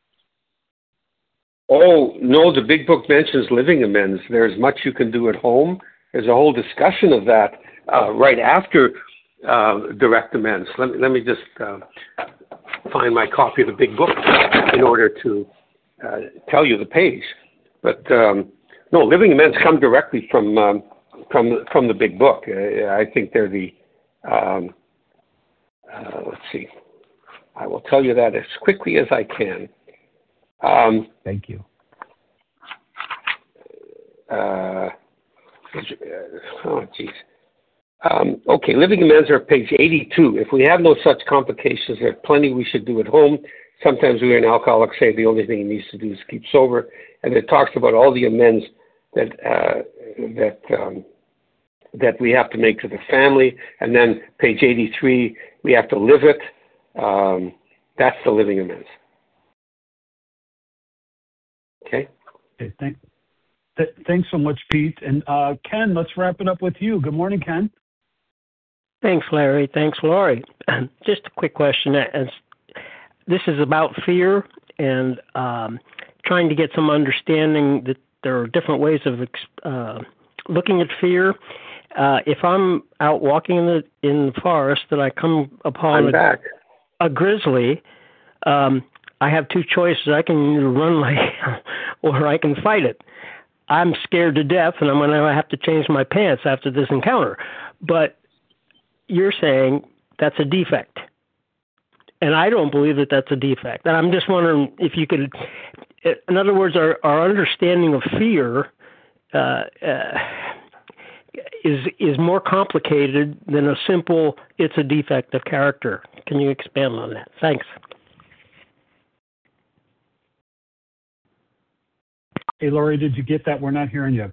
Oh, no, the big book mentions living amends. There's much you can do at home. There's a whole discussion of that uh, right after uh, direct amends. Let me, let me just uh, find my copy of the big book in order to uh, tell you the page. But um, no, living amends come directly from um, from from the big book. Uh, I think they're the, um, uh, let's see, I will tell you that as quickly as I can. Um, Thank you. Uh, oh, geez. Um, okay, living amends are page eighty-two. If we have no such complications, there are plenty we should do at home. Sometimes we, an alcoholic, say the only thing he needs to do is keep sober, and it talks about all the amends that uh, that um, that we have to make to the family. And then page eighty-three, we have to live it. Um, that's the living amends. Okay. Okay, thank, th- thanks so much, Pete. And uh, Ken, let's wrap it up with you. Good morning, Ken. Thanks, Larry. Thanks, Lori. Just a quick question. As this is about fear and um, trying to get some understanding that there are different ways of uh, looking at fear. Uh, if I'm out walking in the in the forest and I come upon a, a grizzly, um, I have two choices. I can either run like or I can fight it. I'm scared to death, and I'm going to have to change my pants after this encounter. But you're saying that's a defect. And I don't believe that that's a defect. And I'm just wondering if you could, in other words, our, our understanding of fear uh, uh, is is more complicated than a simple, it's a defect of character. Can you expand on that? Thanks. Hey, Lori, did you get that? We're not hearing you.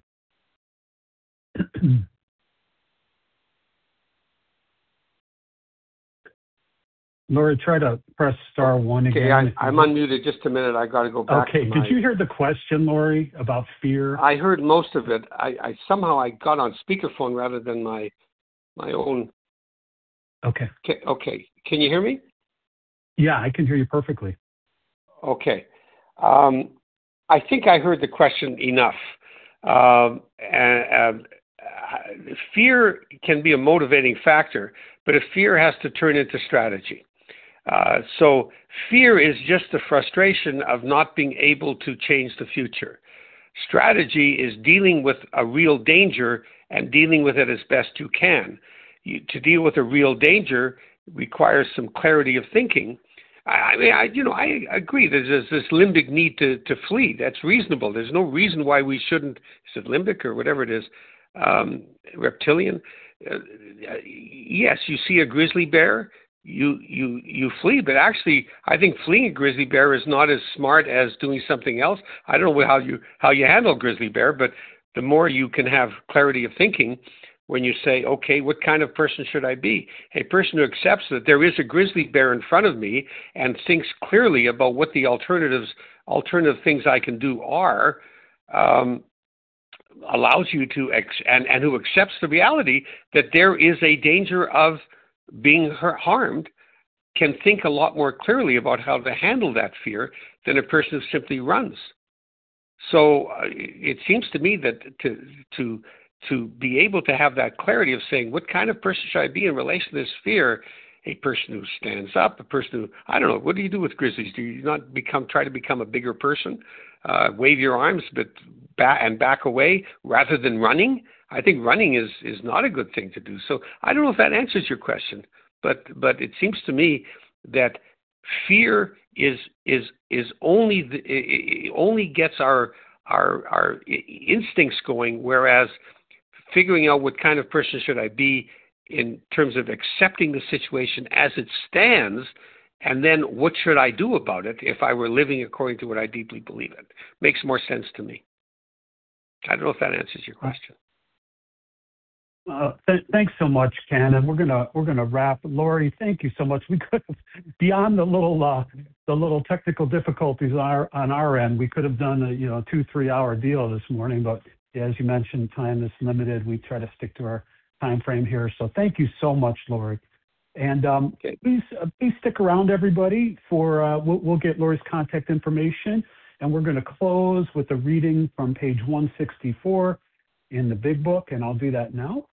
Lori, try to press star one okay, again. Okay, I'm unmuted. Just a minute. I got to go back. Okay, to did my... you hear the question, Lori, about fear? I heard most of it. I, I somehow I got on speakerphone rather than my my own. Okay. Okay. Okay. Can you hear me? Yeah, I can hear you perfectly. Okay. Um, I think I heard the question enough. Um, and, uh, fear can be a motivating factor, but a fear has to turn into strategy. Uh, so fear is just the frustration of not being able to change the future. Strategy is dealing with a real danger and dealing with it as best you can. You, to deal with a real danger requires some clarity of thinking. I mean, I, you know, I agree. There's this, this limbic need to, to flee. That's reasonable. There's no reason why we shouldn't. Is it limbic or whatever it is? Um, reptilian. Uh, yes, you see a grizzly bear. you you you flee. But actually, I think fleeing a grizzly bear is not as smart as doing something else. I don't know how you how you handle a grizzly bear, but the more you can have clarity of thinking when you say, okay, what kind of person should I be? A person who accepts that there is a grizzly bear in front of me and thinks clearly about what the alternatives, alternative things I can do are, um, allows you to, ex- and, and who accepts the reality that there is a danger of being harmed, can think a lot more clearly about how to handle that fear than a person who simply runs. So uh, it seems to me that to to to be able to have that clarity of saying, what kind of person should I be in relation to this fear? A person who stands up, a person who, I don't know, what do you do with grizzlies? Do you not become, try to become a bigger person, uh, wave your arms but back and back away rather than running? I think running is, is not a good thing to do. So I don't know if that answers your question, but, but it seems to me that fear is, is, is only, the, it only gets our, our, our instincts going, whereas figuring out what kind of person should I be in terms of accepting the situation as it stands, and then what should I do about it if I were living according to what I deeply believe in, makes more sense to me. I don't know if that answers your question. Uh, th- thanks so much, Ken. And we're gonna we're gonna wrap. Lori, thank you so much. We could have, beyond the little uh, the little technical difficulties on our on our end, we could have done a you know two three hour deal this morning, but as you mentioned, time is limited. We try to stick to our time frame here. So thank you so much, Lori. And um, okay. please uh, please stick around, everybody. For uh, we'll, we'll get Lori's contact information, and we're going to close with a reading from page one sixty-four in the Big Book, and I'll do that now.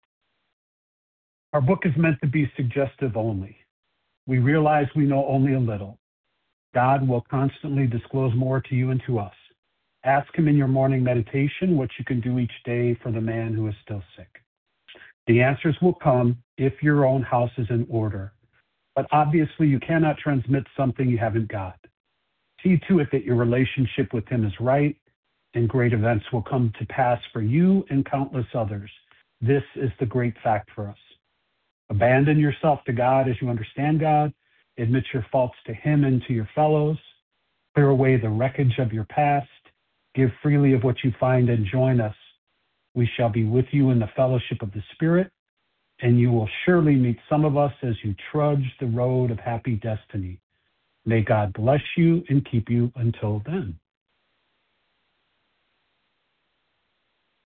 Our book is meant to be suggestive only. We realize we know only a little. God will constantly disclose more to you and to us. Ask him in your morning meditation what you can do each day for the man who is still sick. The answers will come if your own house is in order. But obviously, you cannot transmit something you haven't got. See to it that your relationship with him is right, and great events will come to pass for you and countless others. This is the great fact for us. Abandon yourself to God as you understand God. Admit your faults to him and to your fellows. Clear away the wreckage of your past. Give freely of what you find and join us. We shall be with you in the fellowship of the Spirit, and you will surely meet some of us as you trudge the road of happy destiny. May God bless you and keep you until then.